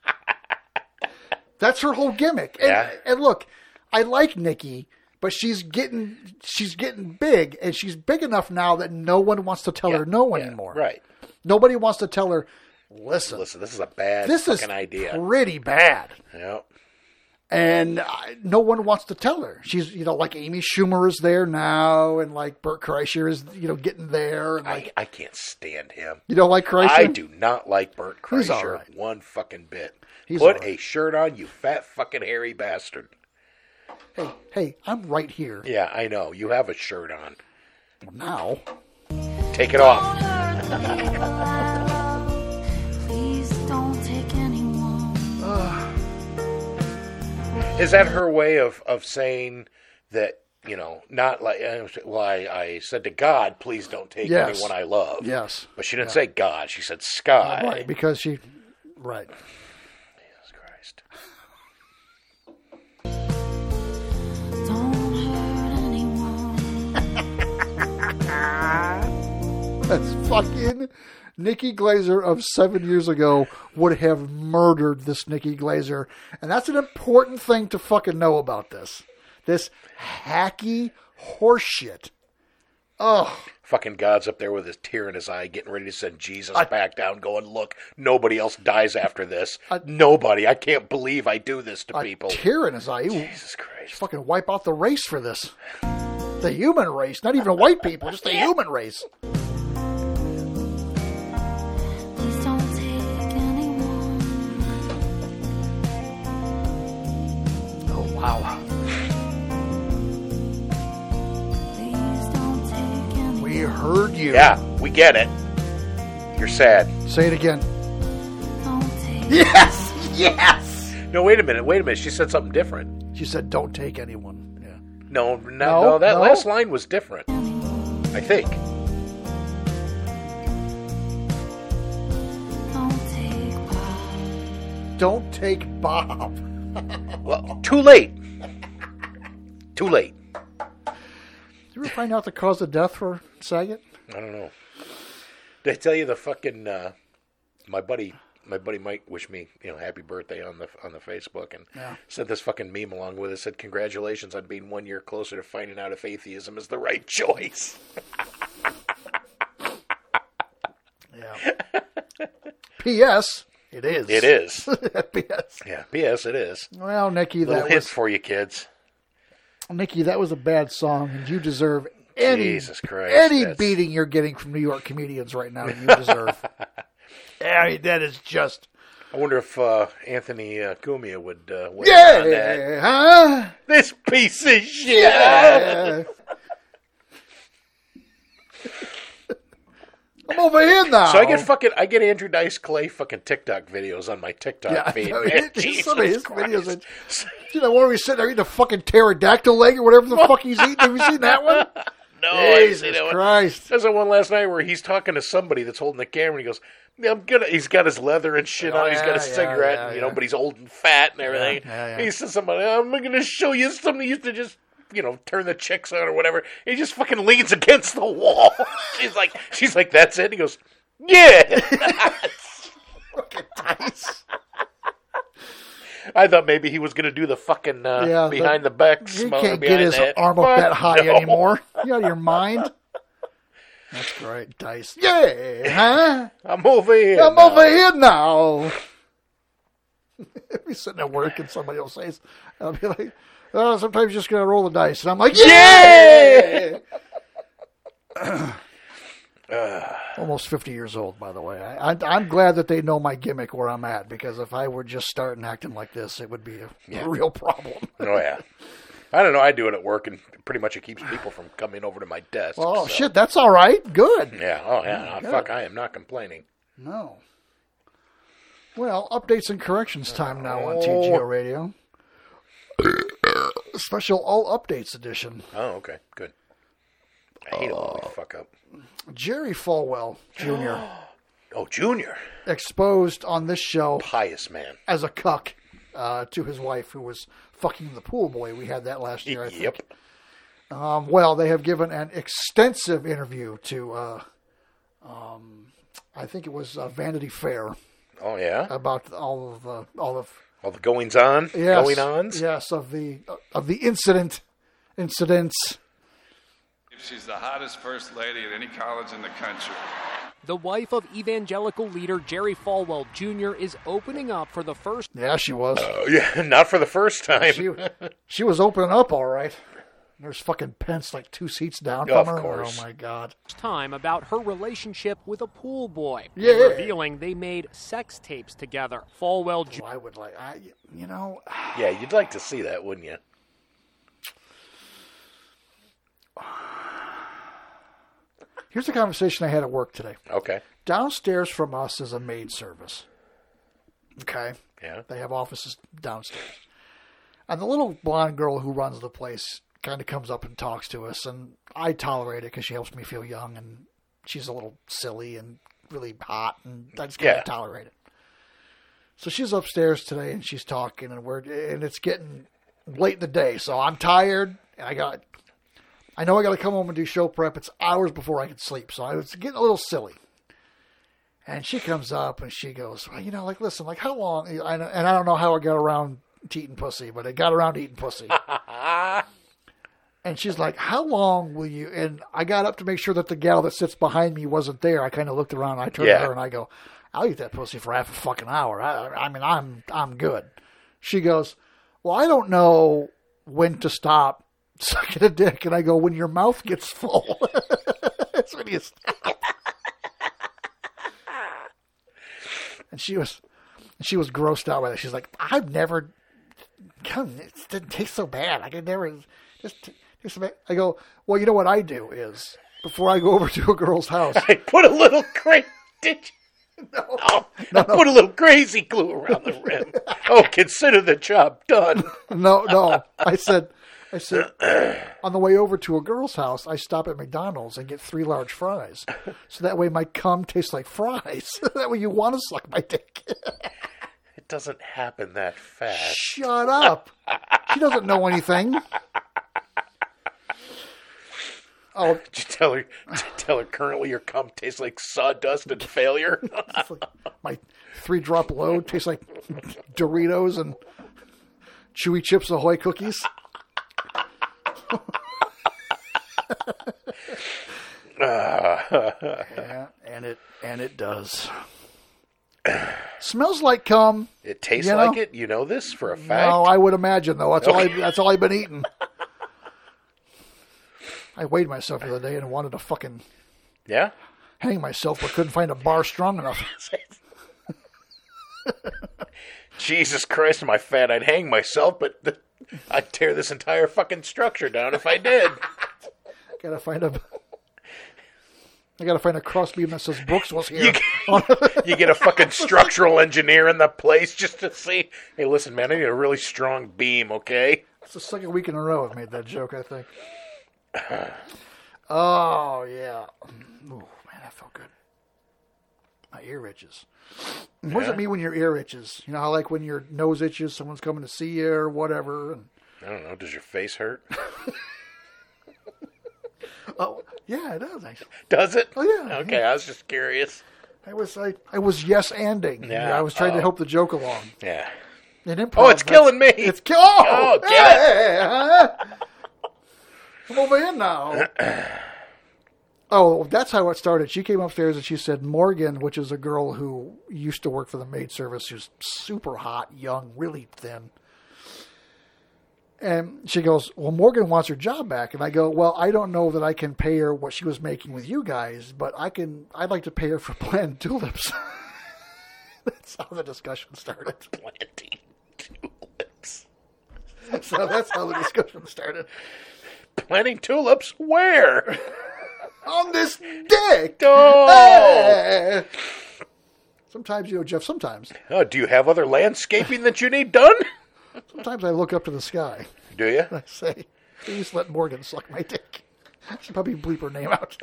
That's her whole gimmick. And, Yeah. and look, I like Nikki, but she's getting she's getting big, and she's big enough now that no one wants to tell Yeah, her no yeah, anymore. Right. Nobody wants to tell her, listen, Listen, this is a bad this is fucking idea. pretty bad. Yep. And I, no one wants to tell her. She's, you know, like Amy Schumer is there now, and like Bert Kreischer is, you know, getting there. And like, I, I can't stand him. you don't like Kreischer? I do not like Bert He's all Kreischer right. one fucking bit. He's Put all right. a shirt on, you fat fucking hairy bastard. Hey, hey, I'm right here Yeah, I know. You have a shirt on. now. Take it off. Don't hurt the people I love. Please don't take anyone. Is that her way of, of saying that, you know, not like, uh, well, I, I said to God, please don't take Yes. anyone I love. Yes. But she didn't say God. She said sky. Right, because she, right. Jesus Christ. Don't hurt anyone. That's fucking Nikki Glaser of seven years ago would have murdered this Nikki Glaser. And that's an important thing to fucking know about this. This hacky horseshit. Ugh. Fucking God's up there with his tear in his eye, getting ready to send Jesus back down, going, look, nobody else dies after this. nobody. I can't believe I do this to A people. tear in his eye. He will Jesus Christ. fucking wipe out the race for this. The human race. Not even white people, just the human race. Please don't take anyone. Oh, wow. Please don't take you. Yeah, we get it. You're sad. Say it again. Yes! Yes! No, wait a minute. Wait a minute. She said something different. She said, don't take anyone. Yeah. No, no, No, no that no. last line was different. I think. Don't take Bob. Well, too late. Too late. Did you ever find out the cause of death for Saget? I don't know. Did I tell you the fucking uh, my buddy my buddy Mike wished me, you know, happy birthday on the on the Facebook and Yeah. sent this fucking meme along with it. Said congratulations on being one year closer to finding out if atheism is the right choice. Yeah. P S. It is. It is. P S. Yeah, P S it is. Well, Nikki, Little that hint was for you kids. Nikki, that was a bad song, and you deserve any Jesus Christ, any that's- beating you're getting from New York comedians right now. You deserve. I mean, that is just I wonder if uh, Anthony uh, Cumia would uh, weigh yeah, in on that. huh? This piece of shit. Yeah. I'm over here now. So I get fucking I get Andrew Dice Clay fucking TikTok videos on my TikTok Yeah, feed. I know, Man, it- Jesus some of his Christ. videos. Are, you know, where he's sitting there eating a fucking pterodactyl leg or whatever the fuck he's eating. Have you seen that one? No, I haven't Jesus seen that one. Christ. There's that one last night where he's talking to somebody that's holding the camera and he goes, yeah, I'm gonna he's got his leather and shit Oh, on, he's got a yeah, cigarette, yeah, and, you yeah. know, but he's old and fat and everything. Yeah, yeah, yeah. He says somebody, I'm gonna show you something used to just you know, turn the chicks on or whatever. He just fucking leans against the wall. she's like she's like, that's it? He goes, yeah. Fucking Dice. I thought maybe he was going to do the fucking uh, Yeah, behind the- the, back. He smell can't get behind his that. arm up Fuck that high no. anymore. You out of your mind? That's great, Dice. Yeah, huh? I'm over here. I'm now. over here now. Be sitting at work and somebody will say, I'll be like, oh, sometimes you're just going to roll the dice. And I'm like, yeah! Almost fifty years old, by the way. I, I, I'm glad that they know my gimmick where I'm at, because if I were just starting acting like this, it would be a, Yeah. a real problem. Oh, yeah. I don't know. I do it at work, and pretty much it keeps people from coming over to my desk. Oh, so. shit, that's all right. Good. Yeah. Oh, yeah. Good. Fuck, I am not complaining. No. Well, updates and corrections time now on T G O Radio. Special all updates edition. Oh, okay. Good. I hate it when we fuck up. Jerry Falwell Junior Oh, Junior. exposed on this show Pious man. as a cuck uh, to his wife, who was fucking the pool boy. We had that last year, I think. Yep. Um, well, they have given an extensive interview to, uh, um, I think it was uh, Vanity Fair, Oh, yeah. about all of the all of All the goings on, yes, going ons. yes of the of the incident incidents. She's the hottest first lady at any college in the country. The wife of evangelical leader Jerry Falwell Junior is opening up for the first Yeah, she was. Oh, yeah, not for the first time. She she was opening up all right. There's fucking Pence like two seats down Of from her. course. Oh my God. time about her relationship with a pool boy, Yeah. revealing they made sex tapes together. Falwell Junior Well, I would like, I you know, Yeah, you'd like to see that, wouldn't you? here's a conversation I had at work today. Okay. Downstairs from us is a maid service. Okay. Yeah. They have offices downstairs. And the little blonde girl who runs the place kind of comes up and talks to us, and I tolerate it because she helps me feel young, and she's a little silly and really hot, and I just kind Yeah. of tolerate it. So she's upstairs today, and she's talking, and we're and it's getting late in the day, so I'm tired, and I got, I know I got to come home and do show prep. It's hours before I can sleep, so I was getting a little silly. And she comes up and she goes, well, you know, like, listen, like, how long? I know, and I don't know how I got around to eating pussy, but it got around to eating pussy. And she's like, how long will you? And I got up to make sure that the gal that sits behind me wasn't there. I kind of looked around. And I turned Yeah. to her and I go, I'll eat that pussy for half a fucking hour. I, I mean, I'm I'm good. She goes, well, I don't know when to stop sucking a dick. And I go, when your mouth gets full. That's when you stop. And she was, she was grossed out by that. She's like, I've never, come, it didn't taste so bad. I could never, just, just, I go, well, you know what I do is, before I go over to a girl's house. I put a little crazy. Did you? No, oh, no, I no. put a little crazy glue around the rim. Oh, consider the job done. No, no. I said, I said, on the way over to a girl's house, I stop at McDonald's and get three large fries. So that way my cum tastes like fries. That way you want to suck my dick. It doesn't happen that fast. Shut up. She doesn't know anything. Oh, did you tell her? Did you tell her currently your cum tastes like sawdust and failure? Like my three drop load tastes like Doritos and Chewy Chips Ahoy cookies. Yeah, and it and it does. Smells like cum. It tastes you know? like it. You know this for a fact. No, I would imagine though. That's Okay. all. I, that's all I've been eating. I weighed myself the other day and wanted to fucking Yeah. hang myself, but couldn't find a bar strong enough. Jesus Christ, my fat! I'd hang myself, but the, I'd tear this entire fucking structure down if I did. Gotta find a. I gotta find a crossbeam that says Brooks was here. You get, you get a fucking structural engineer in the place just to see. Hey, listen, man, I need a really strong beam, okay? It's the second week in a row I've made that joke, I think. Oh, yeah. Ooh, man, that felt good. My ear itches. What does Yeah? it mean when your ear itches? You know how, like, when your nose itches, someone's coming to see you or whatever? And I don't know. Does your face hurt? oh, yeah, it does, actually. Does it? Oh, yeah. Okay, yeah. I was just curious. I was I, I was yes-anding. Yeah. I was trying to Oh. help the joke along. Yeah. In improv, Oh, it's that's- killing me. It's kill. Oh, Oh, get hey, huh? Come over here now. Oh, that's how it started. She came upstairs and she said, Morgan, which is a girl who used to work for the maid service, who's super hot, young, really thin. And she goes, well, Morgan wants her job back. And I go, well, I don't know that I can pay her what she was making with you guys, but I can, I'd like to pay her for planting tulips. That's how the discussion started. Planting tulips. So that's how the discussion started. Planting tulips? Where? On this dick. Oh. Hey. Sometimes, you know, Jeff, sometimes. Oh, do you have other landscaping that you need done? Sometimes I look up to the sky. Do you? And I say, please let Morgan suck my dick. I should probably bleep her name out.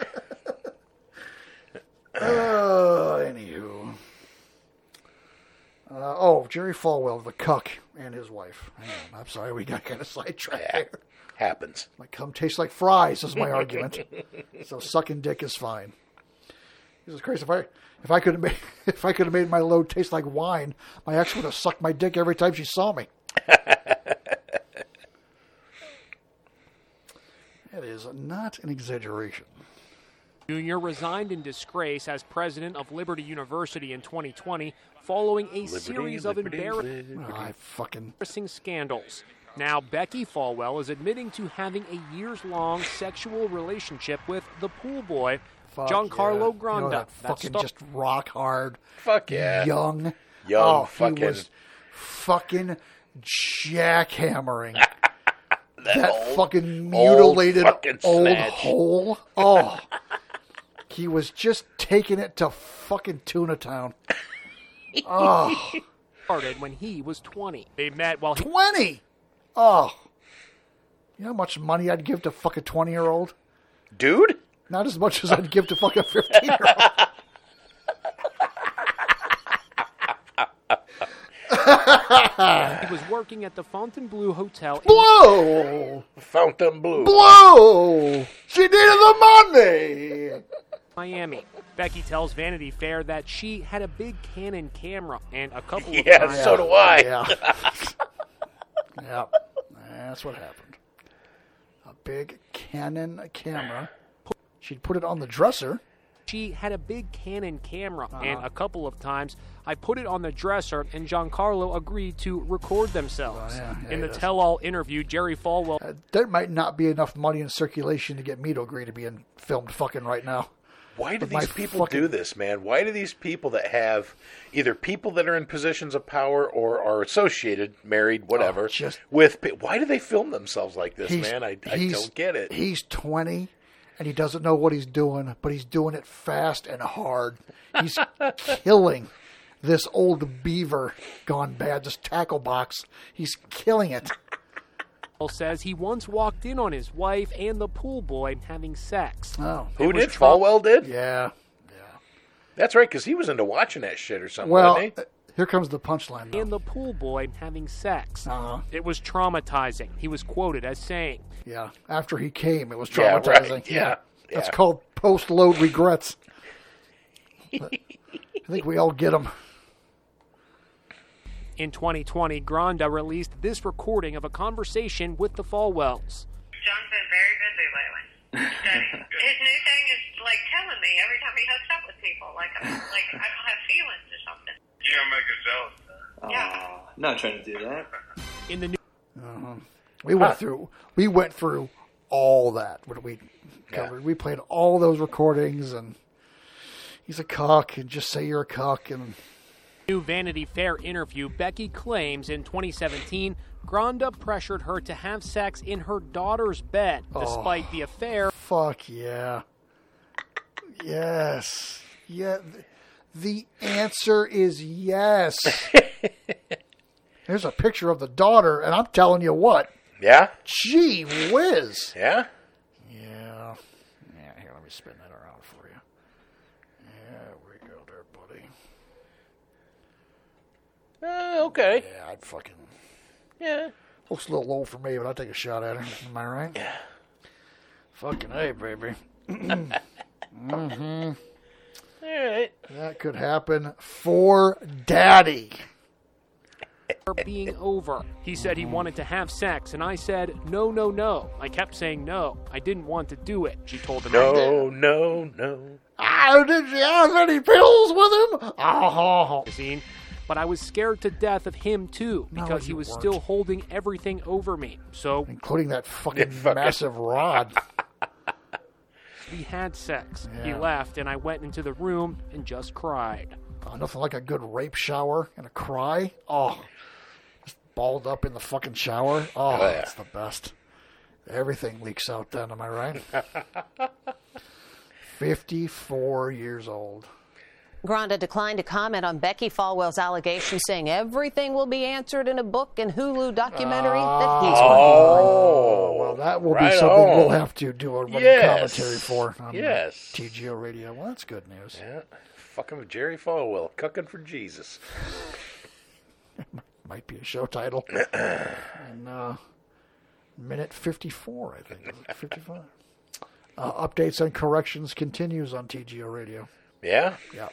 uh, anywho. Uh, oh, Jerry Falwell, the cuck, and his wife. Hang on, I'm sorry, we got kind of sidetracked Yeah, there. happens. My cum tastes like fries is my argument. So sucking dick is fine. Jesus Christ, if I if I could have made if I could have made my load taste like wine, my ex would have sucked my dick every time she saw me. That is not an exaggeration. Junior resigned in disgrace as president of Liberty University in twenty twenty following a Liberty, series of liberty, embarrassing Oh, I fucking scandals. Now, Becky Falwell is admitting to having a years-long sexual relationship with the pool boy, fuck Giancarlo yeah. Granda. You know, that That fucking star- just rock hard, Fuck yeah. young, Young oh, fucking- he was fucking jackhammering. That, that old, fucking old mutilated fucking old snatch. hole. Oh, he was just taking it to fucking Tuna Town. Oh, started when he was twenty. They met while he twenty. Oh, you know how much money I'd give to fuck a twenty-year-old? Dude? Not as much as I'd give to fuck a fifteen-year-old. he was working at the Fontainebleau Hotel in Blow! Fountain Blue. Blow! She needed the money! Miami. Becky tells Vanity Fair that she had a big Canon camera and a couple of Yeah, times so do I. Yeah. Yeah. That's what happened. A big Canon camera. She'd put it on the dresser. she had a big Canon camera, Uh-huh. and a couple of times I put it on the dresser, and Giancarlo agreed to record themselves. Oh, yeah, yeah, in the he does. tell-all interview, Jerry Falwell Uh, there might not be enough money in circulation to get me to agree to being filmed fucking right now. Why do With my these people fucking- do this, man? Why do these people that have either people that are in positions of power or are associated, married, whatever, just- with pe- why do they film themselves like this, He's- man? I, I he's- don't get it. He's twenty, and he doesn't know what he's doing, but he's doing it fast and hard. He's killing this old beaver gone bad, this tackle box. He's killing it. Says he once walked in on his wife and the pool boy having sex. Oh, Who did? Falwell did? Yeah. That's right, because he was into watching that shit or something, Well, wasn't he? here comes the punchline, though. And the pool boy having sex. Uh-huh. It was traumatizing. He was quoted as saying, Yeah, after he came, it was Yeah, traumatizing. right. Yeah, That's yeah. called post-load regrets. I think we all get them. In twenty twenty, Granda released this recording of a conversation with the Falwells. John's been very busy lately. His new thing is like telling me every time he hooks up with people, like I'm, like I don't have feelings or something. You're gonna make us jealous. Uh, yeah. Not trying to do that. In the new Uh-huh. We went through. We went through all that. What we covered. We played all those recordings, and he's a cuck, and just say you're a cuck, and. new Vanity Fair interview, Becky claims in twenty seventeen, Granda pressured her to have sex in her daughter's bed, despite Oh, the affair. Fuck yeah. Yes. Yeah. The answer is yes. Here's a picture of the daughter, and I'm telling you what. Yeah? Gee whiz. Yeah? Yeah. Yeah, here, let me spin that around for you. There we go there, buddy. Uh, okay. Yeah, I'd fucking... Yeah. Looks a little low for me, but I'll take a shot at her. Am I right? Yeah. Fucking A, baby. Mm-hmm. All right. That could happen for Daddy. Being over. He said he wanted to have sex, and I said, no, no, no. I kept saying no. I didn't want to do it, she told him. No, no, no. Ah, did you have any pills with him? Oh. But I was scared to death of him, too, No, because he you was weren't. still holding everything over me. So, Including that fucking fucking- massive rod. we had sex. He Yeah. left, and I went into the room and just cried. Oh, nothing like a good rape shower and a cry. Oh, just balled up in the fucking shower. Oh, Oh, yeah. that's the best. Everything leaks out then, am I right? fifty-four years old. Granda declined to comment on Becky Falwell's allegations, saying everything will be answered in a book and Hulu documentary that he's working on. Oh, well, that will right be something on. we'll have to do a running Yes. commentary for on Yes. T G O Radio. Well, that's good news. Yeah. Fucking with Jerry Falwell, cooking for Jesus. Might be a show title. And uh, minute fifty-four, I think. Is it fifty-five? Uh, updates and corrections continues on T G O Radio. Yeah? Yeah.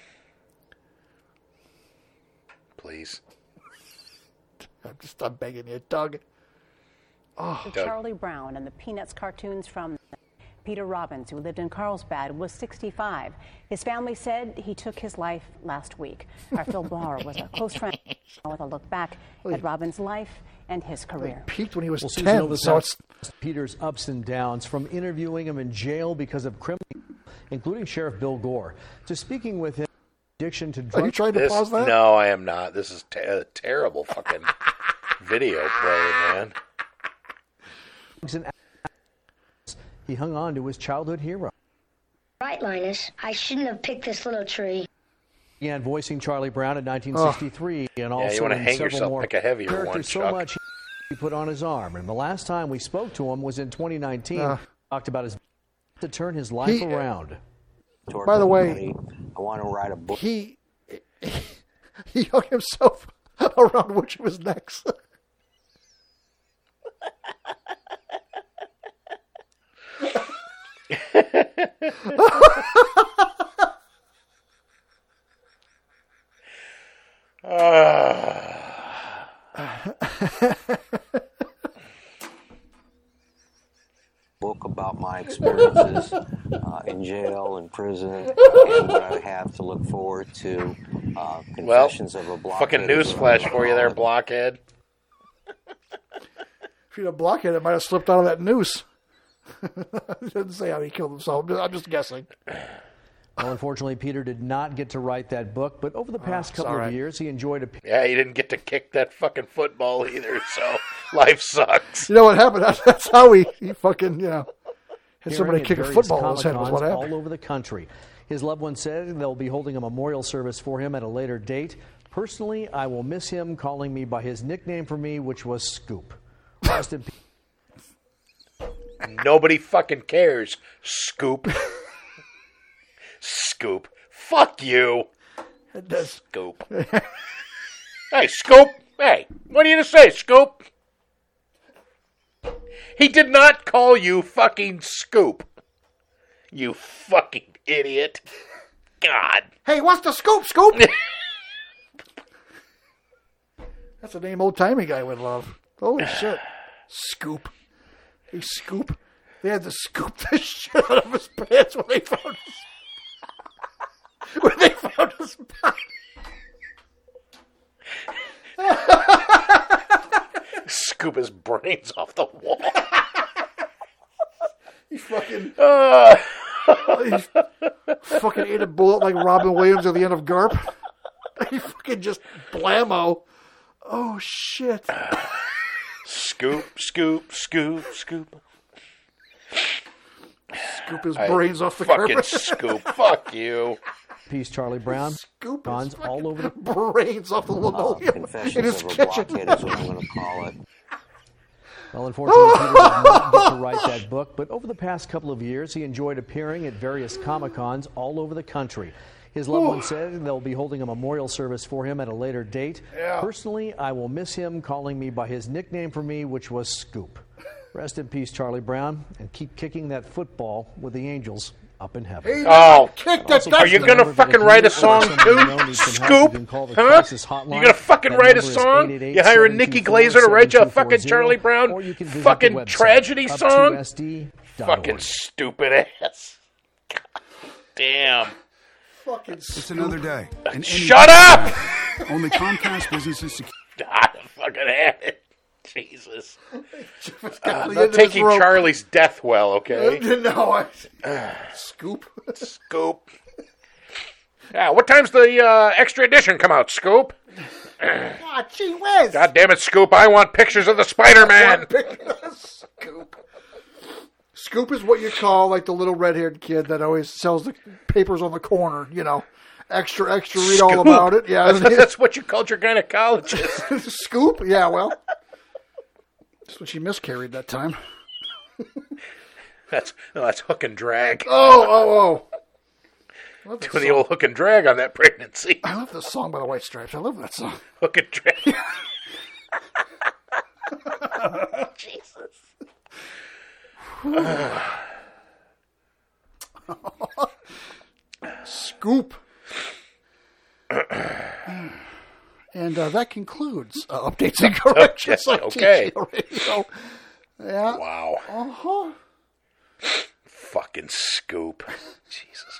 Please. I'm just I'm begging you, Doug. Oh, Charlie Brown and the Peanuts cartoons from Peter Robbins, who lived in Carlsbad, was sixty-five. His family said he took his life last week. Our Phil Bauer was a close friend with a look back at Robbins' life and his career. Peaked when he was Well, Susan ten, Novus so has it's Peter's ups and downs, from interviewing him in jail because of criminal, including Sheriff Bill Gore, to speaking with him addiction to drugs. Are you trying to This- pause that? No, I am not. This is te- a terrible fucking video play, man. and he hung on to his childhood hero. Right, Linus. I shouldn't have picked this little tree. Began voicing Charlie Brown in nineteen sixty-three, and also you wanna in hang several yourself, more pick a heavier characters, one, so Chuck. much he put on his arm. And the last time we spoke to him was in twenty nineteen. Uh. Talked about his to turn his life He- around. By the way, I want to write a book. he he hung himself around which was next. Book about my experiences uh, in jail and prison, and what I have to look forward to. Uh, Well, confessions of a blockhead. fucking newsflash for you there, blockhead. If you'd have blocked it, it might have slipped out of that noose. He didn't say how he killed himself. I'm just guessing. Well, unfortunately, Peter did not get to write that book, but over the past it's couple all of right. years, he enjoyed a Yeah, he didn't get to kick that fucking football either, so life sucks. You know what happened? That's how he, he fucking, you know, Had somebody kick a football in his head was what happened. All over the country. His loved ones said they'll be holding a memorial service for him at a later date. Personally, I will miss him calling me by his nickname for me, which was Scoop. Rest in peace. Nobody fucking cares, Scoop. Scoop. Fuck you. It does. Scoop. Hey, Scoop. Hey, what are you to say, Scoop? He did not call you fucking Scoop. You fucking idiot. God. Hey, what's the scoop, Scoop? That's a name old-timey guy would love. Holy shit. Scoop. Hey, Scoop. They had to scoop the shit out of his pants when they found his, when they found his body. Scoop his brains off the wall. He fucking... Uh. He fucking ate a bullet like Robin Williams at the end of Garp. He fucking just blammo. Oh, shit. Scoop, scoop, scoop, scoop. Scoop his I brains off the fucking carpet. Scoop. Fuck you. Peace, Charlie Brown. Scoop Guns all over the brains off the linoleum Confessions in his of a kitchen. blockhead is what I'm going to call it. Well, unfortunately, Peter did not get to write that book, but over the past couple of years, he enjoyed appearing at various Comic-Cons all over the country. His loved ones said they'll be holding a memorial service for him at a later date. Yeah. Personally, I will miss him calling me by his nickname for me, which was Scoop. Rest in peace, Charlie Brown, and keep kicking that football with the angels up in heaven. Hey, Oh, kick that are you gonna fucking write a song too, Scoop? Huh? You gonna fucking write a song? You hiring Nikki Glazer to write you a fucking Charlie Brown fucking tragedy song? Fucking stupid ass. God damn. Fucking It's another day. And Shut up! Only Comcast Business is secure. I fucking had it. Jesus. I'm the not end of taking his rope. Charlie's death well, okay? No, I... Scoop. Scoop. Yeah, what time's the uh, extra edition come out, Scoop? Ah, gee whiz. God damn it, Scoop. I want pictures of the Spider-Man. Scoop. Scoop is what you call like the little red-haired kid that always sells the papers on the corner, you know. Extra, extra, read all Scoop. about it. Yeah, That's, that's what you called your gynecologist. Scoop? Yeah, well. That's when she miscarried that time. That's no, that's hook and drag. Oh, oh, oh. Love that Doing the song. old hook and drag on that pregnancy. I love this song by the White Stripes. I love that song. Hook and drag. Jesus. Scoop. And uh, that concludes uh, updates and corrections on Okay. T G Radio. Yeah. Wow. Uh-huh. Fucking Scoop. Jesus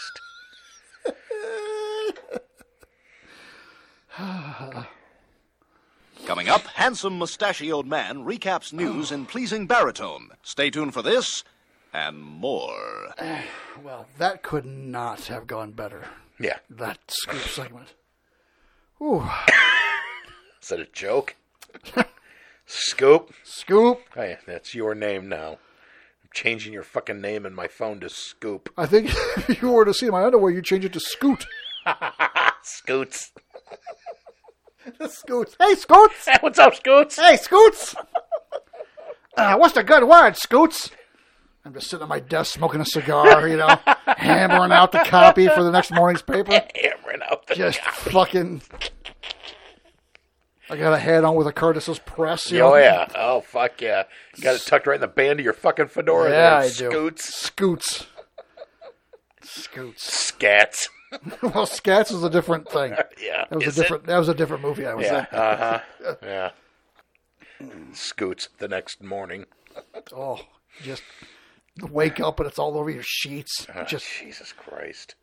Christ. Coming up, handsome mustachioed man recaps news in pleasing baritone. Stay tuned for this and more. Well, that could not have gone better. Yeah. That Scoop segment. Ooh. Is that a joke? Scoop? Scoop. Hey, that's your name now. I'm changing your fucking name in my phone to Scoop. I think if you were to see my underwear, you'd change it to Scoot. Scoots. Scoots. Hey, Scoots. Hey, what's up, Scoots? Hey, Scoots. Uh, what's the good word, Scoots? I'm just sitting at my desk smoking a cigar, you know, hammering out the copy for the next morning's paper. Hammering out the Just copy. fucking... I got a hat on with a card that says press. You Oh, know? yeah. Oh, fuck yeah. You got it tucked right in the band of your fucking fedora. Yeah, there, I do. Scoots. Scoots. Scoots. Scats. Well, Scats is a different thing. Yeah. That was Is a different. That was a different movie. I was Yeah. in. Uh-huh. Yeah. Scoots the next morning. Oh, just wake up and it's all over your sheets. Oh, Just Jesus Christ.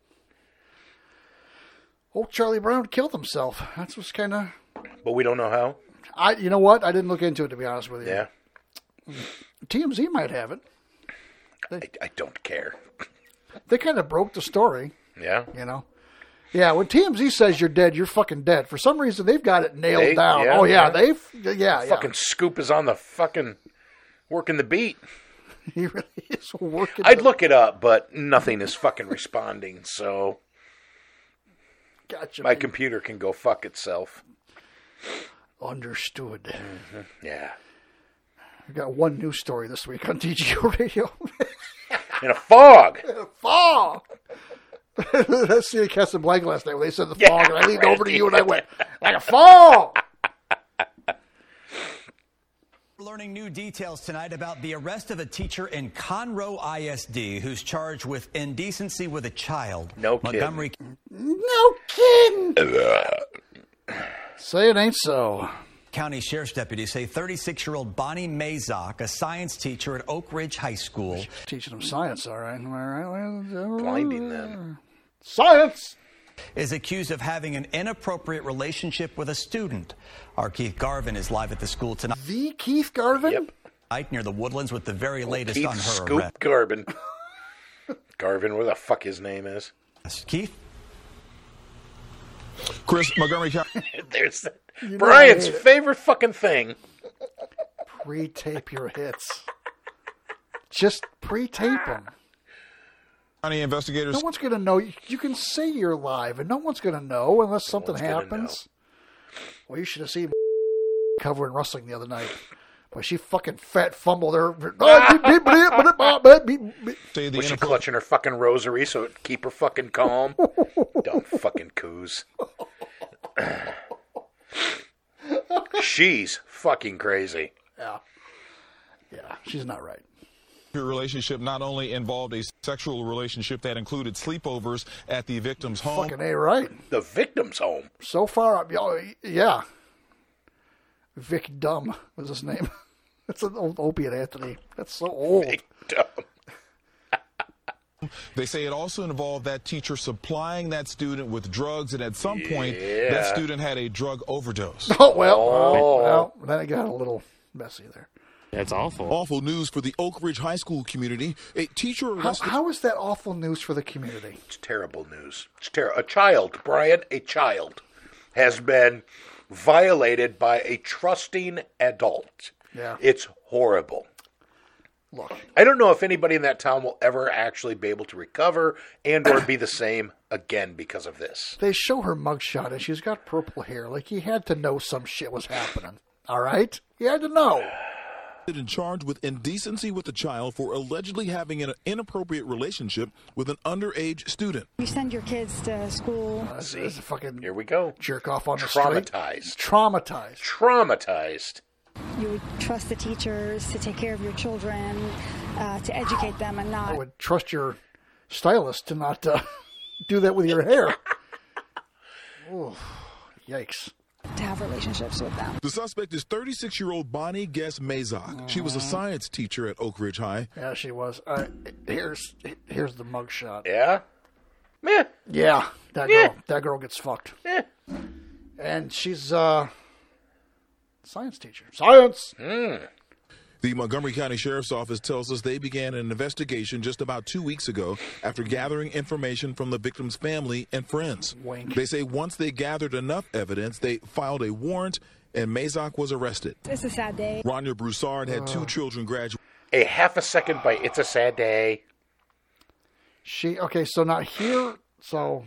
old Charlie Brown killed himself. That's what's kind of. But we don't know how. I. You know what? I didn't look into it, to be honest with you. Yeah. T M Z might have it. I, I don't care. They kind of broke the story. Yeah. You know. Yeah, when T M Z says you're dead, you're fucking dead. For some reason, they've got it nailed They- down. yeah, oh yeah, yeah. they've yeah, yeah. Fucking Scoop is on the fucking working the beat. He really is working. I'd look it up, but nothing is fucking responding, so gotcha, my man. computer can go fuck itself. Understood. Mm-hmm. Yeah. We got one news story this week on D G O Radio. In a fog. In a fog. Let's see Casablanca last night when they said the fog, Yeah, and I leaned right. over to you and I went, like a fog. We're learning new details tonight about the arrest of a teacher in Conroe I S D who's charged with indecency with a child. No kidding. Montgomery. No kidding. Say it ain't so. County Sheriff's deputies say thirty-six-year-old Bonnie Mazok, a science teacher at Oak Ridge High School. Teaching them science, all right. Am I right? Blinding them. Science! Is accused of having an inappropriate relationship with a student. Our Keith Garvin is live at the school tonight. The Keith Garvin? Yep. Near the Woodlands with the very latest Keith on her Scoop arrest. Garvin. Garvin, where the fuck his name is. Keith? Chris, Montgomery County. There's You know Brian's I hate it. favorite fucking thing. Pre-tape your hits. Just pre-tape them. County investigators. No one's going to know. You can say you're live, and no one's going to know unless something one's gonna happens. Well, you should have seen covering wrestling the other night. Boy, she fucking fat fumbled her. Was she clutching her fucking rosary so it'd keep her fucking calm? Dumb fucking coos. She's fucking crazy. Yeah. Yeah, she's not right. Your relationship not only involved a sexual relationship that included sleepovers at the victim's home. Fucking A right. The victim's home. So far, I'm, oh, yeah. Vic Dumb was his name. That's an old opiate, Anthony. That's so old. Vic Dumb. They say it also involved that teacher supplying that student with drugs, and at some point, Yeah. that student had a drug overdose. Oh, well, Oh. well, well, then it got a little messy there. That's awful. Awful news for the Oak Ridge High School community. A teacher How, arrested. how is that awful news for the community? It's terrible news. It's ter- A child, Brian, a child, has been violated by a trusting adult. Yeah. It's horrible. Look, I don't know if anybody in that town will ever actually be able to recover and or be the same again because of this. they show her mugshot, and she's got purple hair. Like, you had to know some shit was happening. All right? You had to know. In charge with indecency with a child for allegedly having an inappropriate relationship with an underage student. You send your kids to school. Uh, this is a fucking Here we go. jerk off on the street. Traumatized. Traumatized. Traumatized. You would trust the teachers to take care of your children, uh, to educate them, and I not. would trust your stylist to not uh, do that with your hair. Ooh, yikes. To have relationships with them. The suspect is thirty-six-year-old Bonnie Guess Mazok. She was a science teacher at Oak Ridge High. Yeah, she was. All right, here's here's the mugshot. Yeah? Meh. Yeah, that Yeah. girl. That girl gets fucked. Yeah. And she's uh science teacher. Science. Mm. The Montgomery County Sheriff's Office tells us they began an investigation just about two weeks ago after gathering information from the victim's family and friends. Wink. They say once they gathered enough evidence, they filed a warrant and Mazok was arrested. It's a sad day. Rania Broussard had two children graduate. A half a second bite. It's a sad day. She okay. So now here. So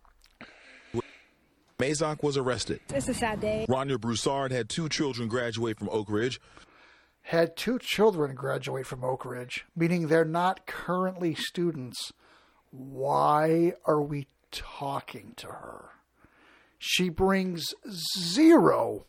Mazok was arrested. It's a sad day. Rania Broussard had two children graduate from Oak Ridge. had two children graduate from Oak Ridge, meaning they're not currently students. Why are we talking to her? She brings zero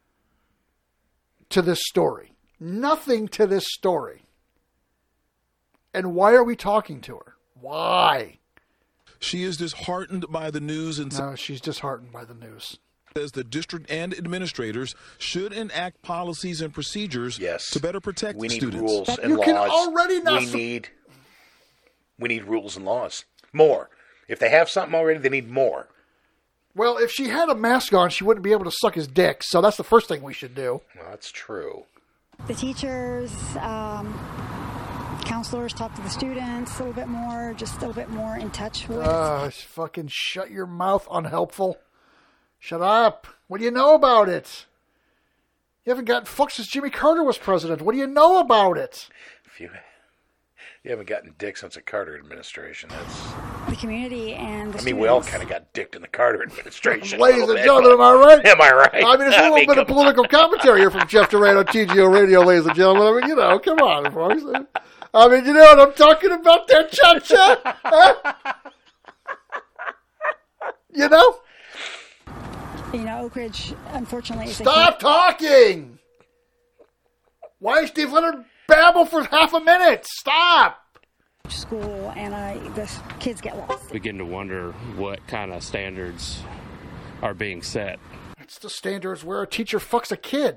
to this story. Nothing to this story. And why are we talking to her? Why? She is disheartened by the news and No, she's disheartened by the news. says the district and administrators should enact policies and procedures Yes. to better protect We need students. rules But and you laws. can already not we f- need we need rules and laws. More. If they have something already, they need more. Well, if she had a mask on, she wouldn't be able to suck his dick, so that's the first thing we should do. Well, that's true. The teachers, um, counselors talk to the students a little bit more, just a little bit more in touch with. Uh, fucking shut your mouth, unhelpful. Shut up. What do you know about it? You haven't gotten fucked since Jimmy Carter was president. What do you know about it? If you You haven't gotten dick since the Carter administration. That's. The community and the I mean, we all students. kind of got dicked in the Carter administration. Ladies a little and bit, gentlemen, am but- I right? Am I right? I mean, it's a I little mean, bit of come political commentary here from Jeff Durant on T G O Radio, ladies and gentlemen. I mean, you know, come on, folks. I mean, you know what I'm talking about, that cha-cha? Huh? You know? You know, Oak Ridge, unfortunately, is Stop talking! Why is Steve Leonard babble for half a minute? Stop! a school, and I, the kids get lost. Begin to wonder what kind of standards are being set It's the standards where a teacher fucks a kid.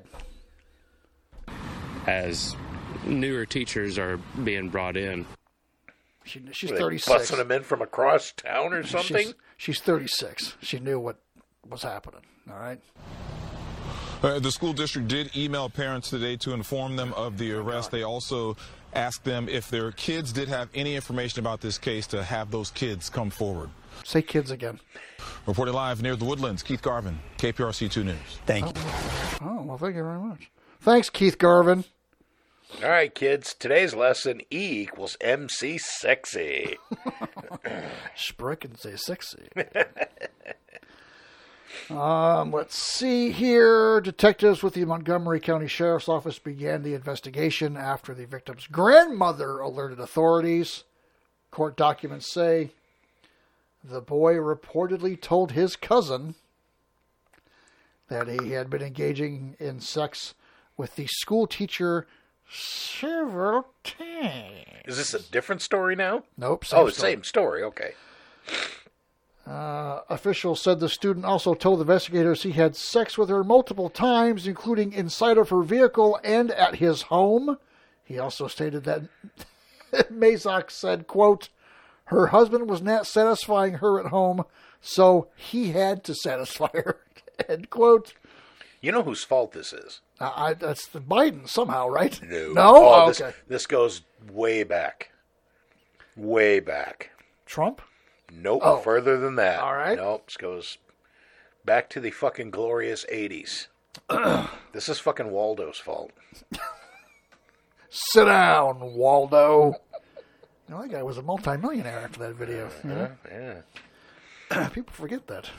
as newer teachers are being brought in. She, she's Were they thirty-six. busting them in from across town or something? She's, she's thirty-six. She knew what was happening. All right. Uh, the school district did email parents today to inform them of the arrest. They also asked them if their kids did have any information about this case to have those kids come forward. Say kids again. Reporting live near the Woodlands, Keith Garvin, K P R C two News. Thank you. Oh, well, thank you very much. Thanks, Keith Garvin. All right, kids. Today's lesson, E equals M C sexy. Sprechen say sexy. Um, let's see here. Detectives with the Montgomery County Sheriff's Office began the investigation after the victim's grandmother alerted authorities. Court documents say the boy reportedly told his cousin that he had been engaging in sex with the school teacher several times. Is this a different story now? Nope. Same oh, the story. same story. Okay. Uh, officials said the student also told investigators he had sex with her multiple times, including inside of her vehicle and at his home. He also stated that Mazak said, quote, her husband was not satisfying her at home, so he had to satisfy her, end quote. You know whose fault this is? Uh, I, that's the Biden somehow, right? No. No? Oh, Oh, this, okay. this goes way back. Way back. Trump? Nope. Oh. Further than that. All right. Nope. This goes back to the fucking glorious eighties. This is fucking Waldo's fault. Sit down, Waldo. You know, that guy was a multimillionaire after that video. you know? Yeah. People forget that.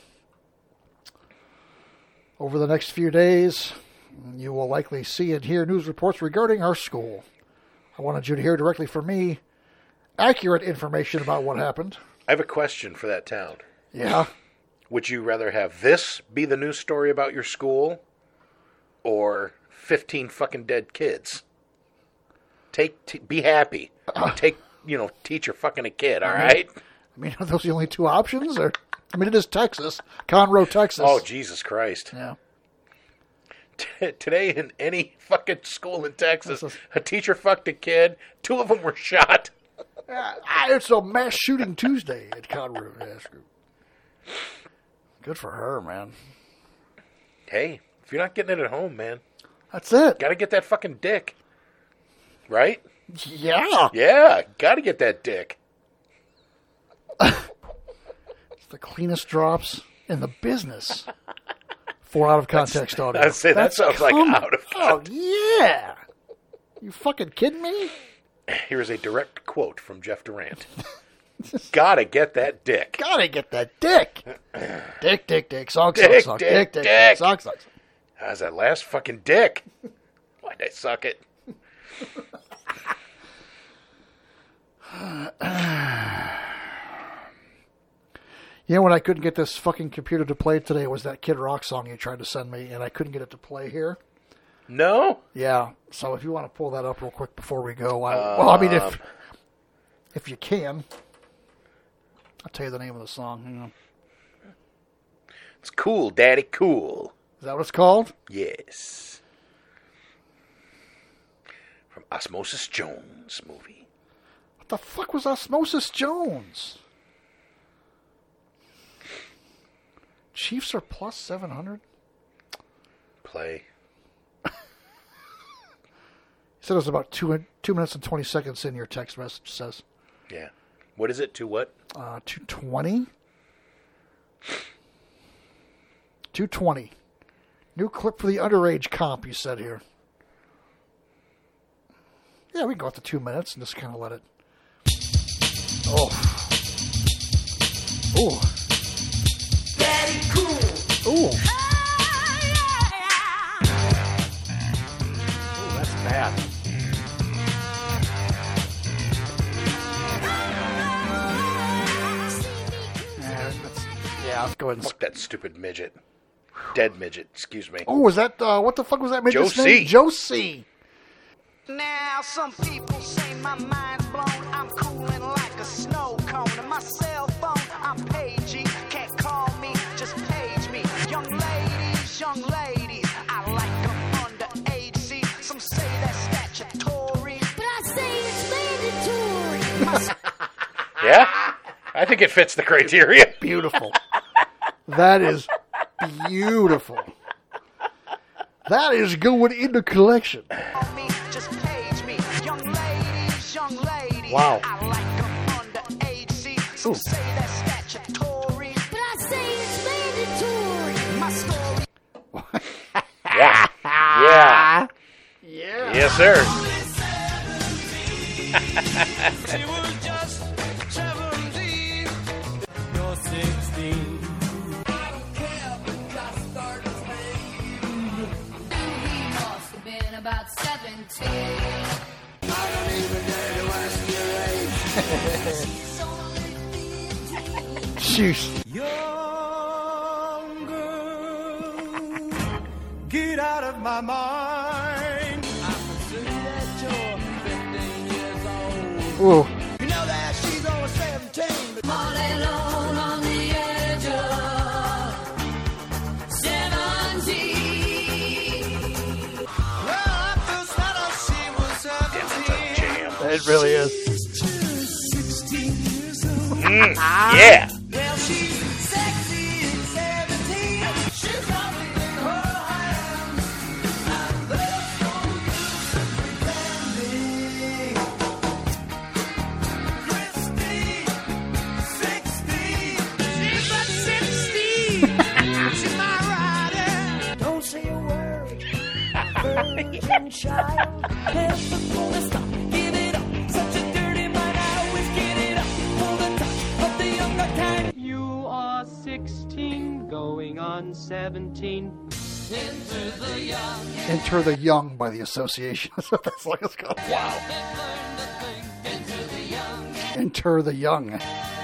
Over the next few days, you will likely see and hear news reports regarding our school. I wanted you to hear directly from me accurate information about what happened. I have a question for that town. Yeah? Would you rather have this be the news story about your school or fifteen fucking dead kids? Take, t- be happy. Take, you know, teacher fucking a kid, all right? I mean, are those the only two options? Or I mean, it is Texas. Conroe, Texas. Oh, Jesus Christ. Yeah. T- today in any fucking school in Texas, a teacher fucked a kid. Two of them were shot. Ah, it's a mass shooting Tuesday at Conroe. Yes. Good for her, man. Hey, if you're not getting it at home, man. That's it. Gotta get that fucking dick. Right? Yeah. Yeah, gotta get that dick. It's the cleanest drops in the business. For out of context audio. I'd say that That's sounds like coming. out of Oh, yeah. You fucking kidding me? Here's a direct quote from Jeff Durant. Gotta get that dick. Gotta get that dick. Dick, dick, dick. Sock, Dick, sock, sock. dick, Dick, dick, dick. dick. Sock, sock. How's that last fucking dick? Why'd I suck it? You know when I couldn't get this fucking computer to play today was that Kid Rock song you tried to send me, and I couldn't get it to play here. No? Yeah. So if you want to pull that up real quick before we go, I, well, I mean, if if you can, I'll tell you the name of the song. Hang on. It's Cool, Daddy, Cool. Is that what it's called? Yes. From Osmosis Jones movie. What the fuck was Osmosis Jones? Chiefs are plus seven hundred? Play. You said it was about two, two minutes and twenty seconds in your text message, says. Yeah. What is it? To what? Uh, two twenty? two twenty. New clip for the underage comp, you said here. Yeah, Yeah, we can go up to two minutes and just kind of let it. Oh. Ooh. Daddy cool. Ooh. Ooh, that's bad. Yeah, that's, yeah, let's go ahead and. Fuck that stupid midget. Dead midget, excuse me. Oh, was that, uh, what the fuck was that midget's Joe name? C. Joe C. Now some people say my mind's blown. I'm cooling like a snow cone. And my cell phone, I'm pagey. Can't call me, just page me. Young ladies, young ladies, I like them underage. See, some say that's statutory, but I say it's mandatory. Yeah? I think it fits the criteria. Beautiful. That is beautiful. That is going in the collection. Just page me. Young ladies, young ladies, Wow. I like them underage. See, some Ooh. say that's statutory, but I say it's mandatory. My story. Yeah. Yeah. Yeah. Yes, sir. She was just seventeen. You're sixteen. I don't care, but I start playing. He must have been about seventeen. I don't even dare to ask your age. Sheesh. Young girl, get out of my mind. I consider that you're fifteen years old. Ooh. You know that she's only seventeen, but all alone on the edge of seventeen. Well, I first met her, she was seventeen. It really is. sixteen years old. Mm, yeah. Well, she's sexy and seventeen. She's got me in her hands. And there's no use in pretending. Christy, sixteen. She's at sixteen. She's my rider. Don't say a word. Virgin child. Never gonna stop. Give it up. Such a dirty mind. I always get it up. Pull the touch of the younger kind. You are sixteen, going on seventeen. Enter the young. Enter the Young by the Association. That's like it's called. Wow. Enter the young. Enter the Young.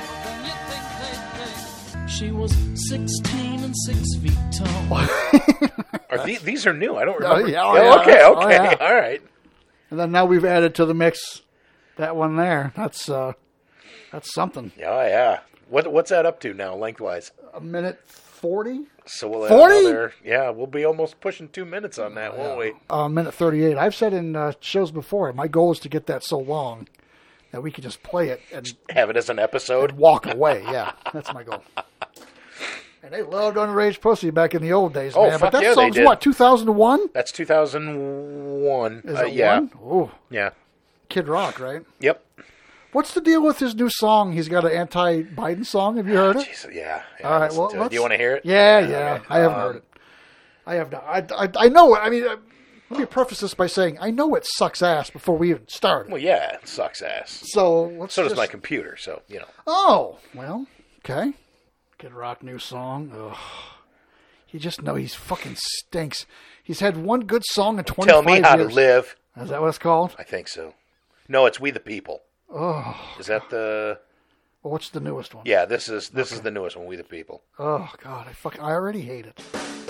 She was sixteen and six feet tall. Are these, these are new. I don't Oh, remember. yeah, oh, yeah. Okay, Oh, okay. yeah. All right. And then now we've added to the mix that one there. That's uh, that's something. Oh, yeah. What What's that up to now, lengthwise? A minute forty? So we'll add forty? another, yeah, we'll be almost pushing two minutes on that, won't we? Uh, minute thirty-eight. I've said in uh, shows before, my goal is to get that so long that we can just play it and have it as an episode. And walk away. Yeah, that's my goal. And they loved Underage Pussy back in the old days, Oh, man. fuck But that yeah, they song's did. what, two thousand one? That's two thousand one. Is Uh, it yeah. one? Ooh. Yeah. Kid Rock, right? Yep. What's the deal with his new song? He's got an anti-Biden song. Have you heard it? Jeez, yeah. yeah, All right. listen Well, to it. let's- Do you want to hear it? Yeah, yeah. Okay. I haven't Um, heard it. I have not. I, I, I know it. I mean, uh, let me preface this by saying I know it sucks ass before we even started. Well, yeah, it sucks ass. So let's So does just- my computer, so, you know. Oh, well, okay. Kid Rock new song. Ugh. You just know he's fucking stinks. He's had one good song in twenty-five Tell me how years. to live. Is that what it's called? I think so. No, it's We the People. Oh. Is that the... Well, what's the newest one? Yeah, this is this is the newest one, We the People. Oh, God. I fucking, I already hate it.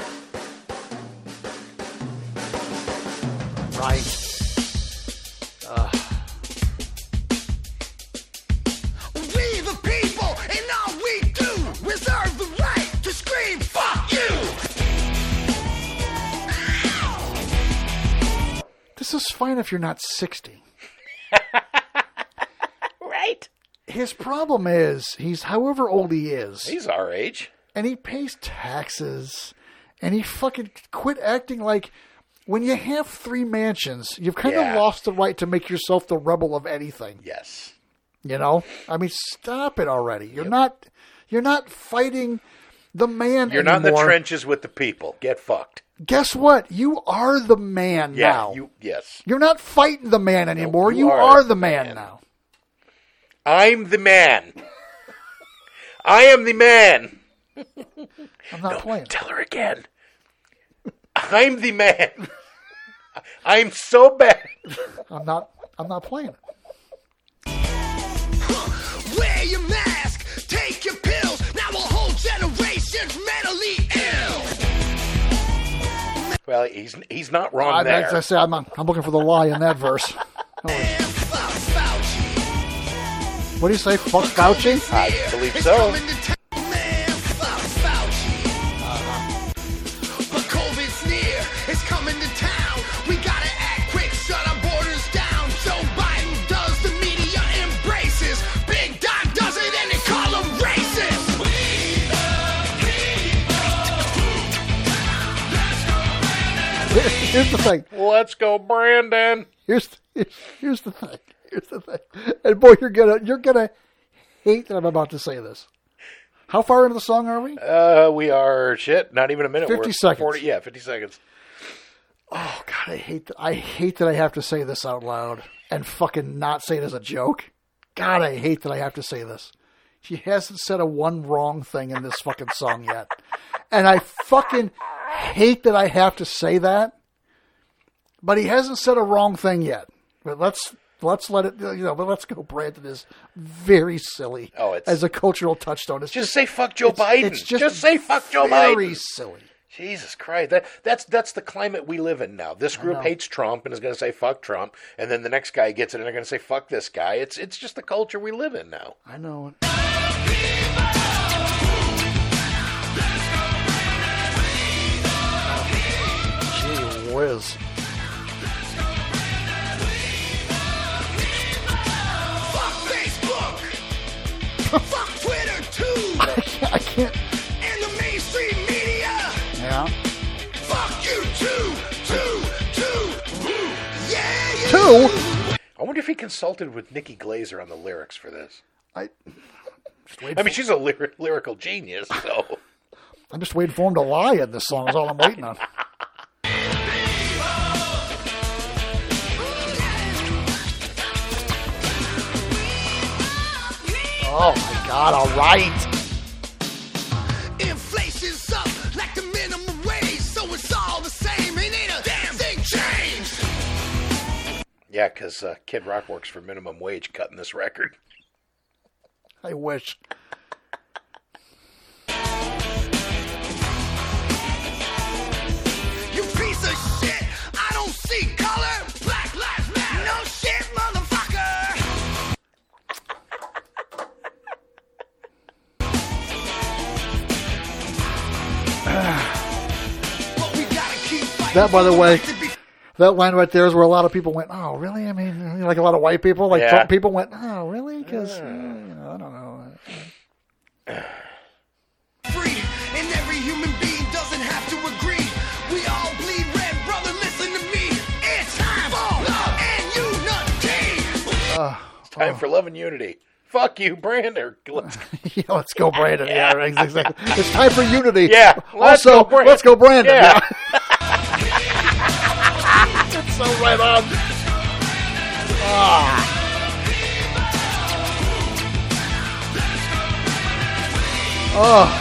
Right. Ugh. We the people, and all we do, reserve the right to scream, fuck you! This is fine if you're not sixty. Right. His problem is, he's however old he is. He's our age. And he pays taxes. And he fucking quit acting like when you have three mansions, you've kind Yeah. of lost the right to make yourself the rebel of anything. Yes. You know? I mean, stop it already. You're not you're not fighting the man You're not in the anymore. trenches with the people. Get fucked. Guess what? You are the man Yeah, now. you yes. You're not fighting the man anymore. you you are are, the the man, man. now. I'm the man. I am the man. I'm not no, playing. Tell her again. I'm the man. I'm so bad. I'm not. I'm not playing it. Wear your mask, take your pills. Now a whole generation's mentally ill. Well, he's he's not wrong I, there. As I say, I'm, I'm looking for the lie in that verse. What do you say? Fuck Fauci? I believe so. But COVID's near, it's coming to town. We gotta act quick, shut our borders down. Joe Biden does, the media embraces. Big Doc does it, and they call him racist. We Here's the thing. Let's go, Brandon. Here's here's, here's the thing. Here's the thing. And boy, you're gonna you're gonna hate that I'm about to say this. How far into the song are we? Uh, we are shit. Not even a minute. Fifty We're seconds. forty, yeah, fifty seconds. Oh God, I hate that. I hate that I have to say this out loud and fucking not say it as a joke. God, I hate that I have to say this. She hasn't said a one wrong thing in this fucking song yet, and I fucking hate that I have to say that. But he hasn't said a wrong thing yet. But let's let's let it, you know. But let's go. Brandon is very silly. Oh, it's as a cultural touchstone. It's just say fuck Joe it's, Biden. It's just, just say fuck Joe very Biden. silly. Jesus Christ, that that's that's the climate we live in now. This group hates Trump and is going to say fuck Trump, and then the next guy gets it and they're going to say fuck this guy. It's it's just the culture we live in now. I know it. Gee whiz. Fuck Twitter too. I can't, I can't. And the mainstream media. Yeah. Fuck you too, too, too. Yeah, yeah. Two. I wonder if he consulted with Nikki Glaser on the lyrics for this. I. I mean, she's a lyri- lyrical genius, so. I'm just waiting for him to lie in this song. Is all I'm waiting on. Oh my God! All right. Inflation's up like the minimum wage, so it's all the same. Ain't a damn thing changed. Yeah, because uh, Kid Rock works for minimum wage cutting this record. I wish. You piece of shit. I don't see color. Black lives matter. No shit, motherfucker. That, by the way, that line right there is where a lot of people went, oh, really? I mean, like a lot of white people, like Yeah. Trump people went, oh, really? Because, uh, you know, I don't know. Free, and every human being doesn't have to agree. We all bleed red, brother. Listen to me. It's time for love and unity. Uh, It's time for love and unity. Fuck you, Brandon. Let's, yeah, let's go, Brandon. Yeah, right, exactly. It's time for unity. Yeah, let's also, go, Brandon. let's go, Brandon. Yeah. Yeah. It's so right on. Ah. Oh.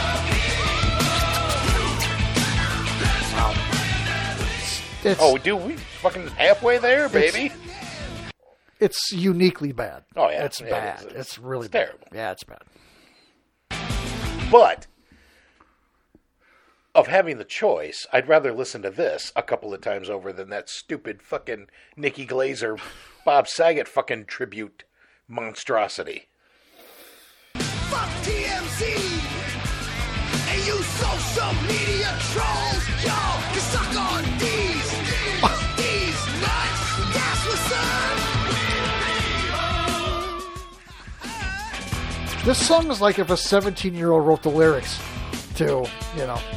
It's, oh, dude, we fucking halfway there, baby. It's uniquely bad. Oh, yeah. It's Yeah, it bad. is. It's, It's- really it's bad. terrible. Yeah, it's bad. But of having the choice, I'd rather listen to this a couple of times over than that stupid fucking Nikki Glaser, Bob Saget fucking tribute monstrosity. Fuck T M Z and you social media trolls, y'all can suck on these, these nuts. That's what's up. This song is like if a seventeen-year-old wrote the lyrics to, you know.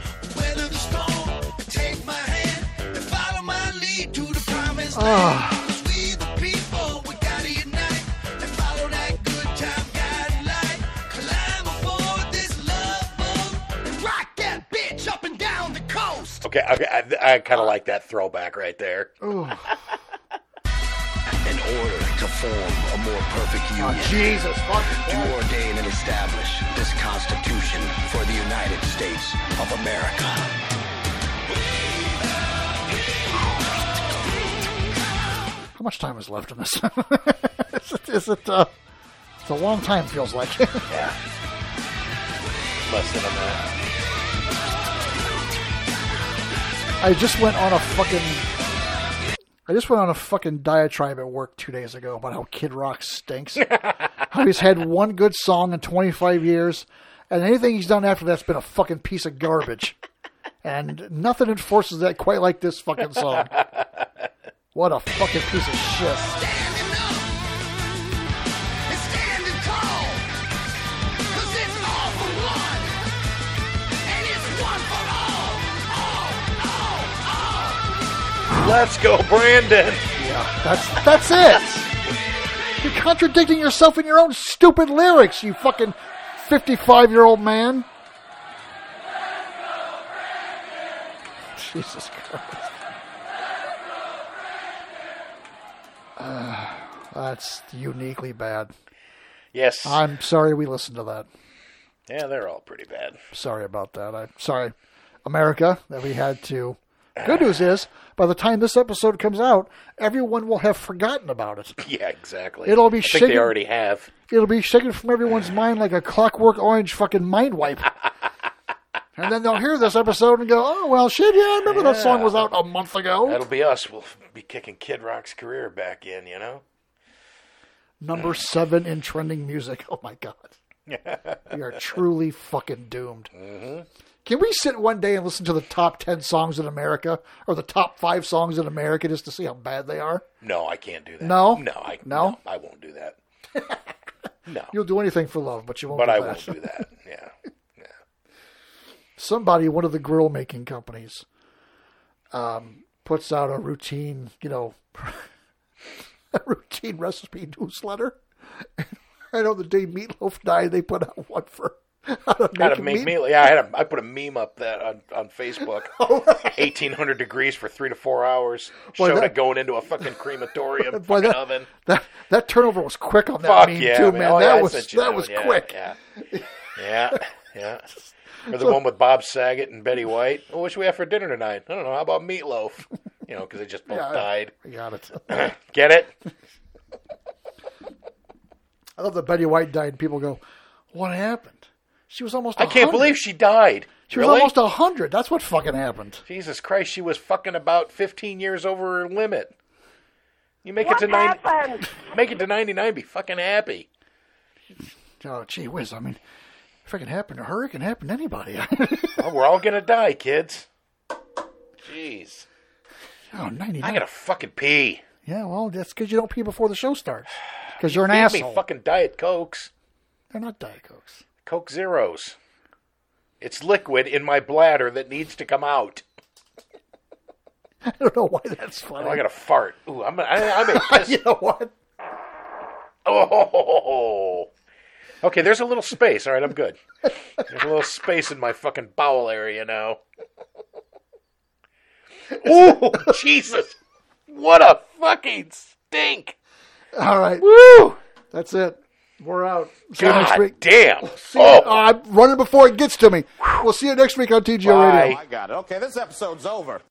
Oh. Okay, okay, I, I kind of like that throwback right there. In order to form a more perfect union, Oh, Jesus fucking to Christ. ordain and establish this Constitution for the United States of America. How much time is left in this? is it, is it uh, it's a long time, feels like. Yeah. Less than a minute. I just went on a fucking... I just went on a fucking diatribe at work two days ago about how Kid Rock stinks. How he's had one good song in twenty-five years, and anything he's done after that's been a fucking piece of garbage. And nothing enforces that quite like this fucking song. What a fucking piece of shit. Let's go, Brandon. Yeah, that's that's it. You're contradicting yourself in your own stupid lyrics, you fucking fifty-five-year-old man. Jesus Christ. Uh, that's uniquely bad. Yes. I'm sorry we listened to that. Yeah, they're all pretty bad. Sorry about that. I'm sorry, America, that we had to. Good news is, by the time this episode comes out, everyone will have forgotten about it. Yeah, exactly. It'll be I shaken. think they already have. It'll be shaken from everyone's mind like a Clockwork Orange fucking mind wipe. And then they'll hear this episode and go, "Oh well, shit, yeah, I remember Yeah. that song was out a month ago." That'll be us. We'll be kicking Kid Rock's career back in, you know? Number seven in trending music. Oh my god, we are truly fucking doomed. Mm-hmm. Can we sit one day and listen to the top ten songs in America or the top five songs in America just to see how bad they are? No, I can't do that. No? No, I, No? no, I won't do that. No. You'll do anything for love, but you won't But do I that. won't do that. Yeah. Somebody, one of the grill making companies, um, puts out a routine, you know, a routine recipe newsletter. I know the day Meatloaf died, they put out one for how to How make, to make meat. meal. Yeah, I had a, I put a meme up that on, on Facebook. eighteen hundred degrees for three to four hours. Boy, Showed that- it going into a fucking crematorium Boy, fucking that, oven. that that turnover was quick on that Fuck meme yeah, too, man. man. Oh, that yeah, I was sent you that that was one. Yeah, quick. Yeah, yeah, yeah. Or the So- one with Bob Saget and Betty White. Oh, what should we have for dinner tonight? I don't know. How about meatloaf? You know, because they just both Yeah, I- died. I got it. Get it? I love that Betty White died, and people go, "What happened?" She was almost. I can't one hundred. believe she died. She was Really? almost a hundred. That's what fucking happened. Jesus Christ, she was fucking about fifteen years over her limit. You make What it to ninety. happened? Make it to ninety-nine. Be fucking happy. Oh, gee whiz! I mean, if it can happen to her, it can happen to anybody. Well, we're all gonna die, kids. Jeez. Oh, ninety-nine. I gotta fucking pee. Yeah, well, that's because you don't pee before the show starts. Because you're an Feed asshole. me fucking Diet Cokes. They're not Diet Cokes. Coke Zeros. It's liquid in my bladder that needs to come out. I don't know why that's funny. Oh, I gotta fart. Ooh, I'm. I, I'm a piss. You know what? Oh. Okay, there's a little space. All right, I'm good. There's a little space in my fucking bowel area now. Ooh, Jesus! What a fucking stink! All right. Woo! That's it. We're out. See you God next week. damn! See you- Oh. oh, I'm running before it gets to me. We'll see you next week on T G O Bye. Radio. I got it. Okay, this episode's over.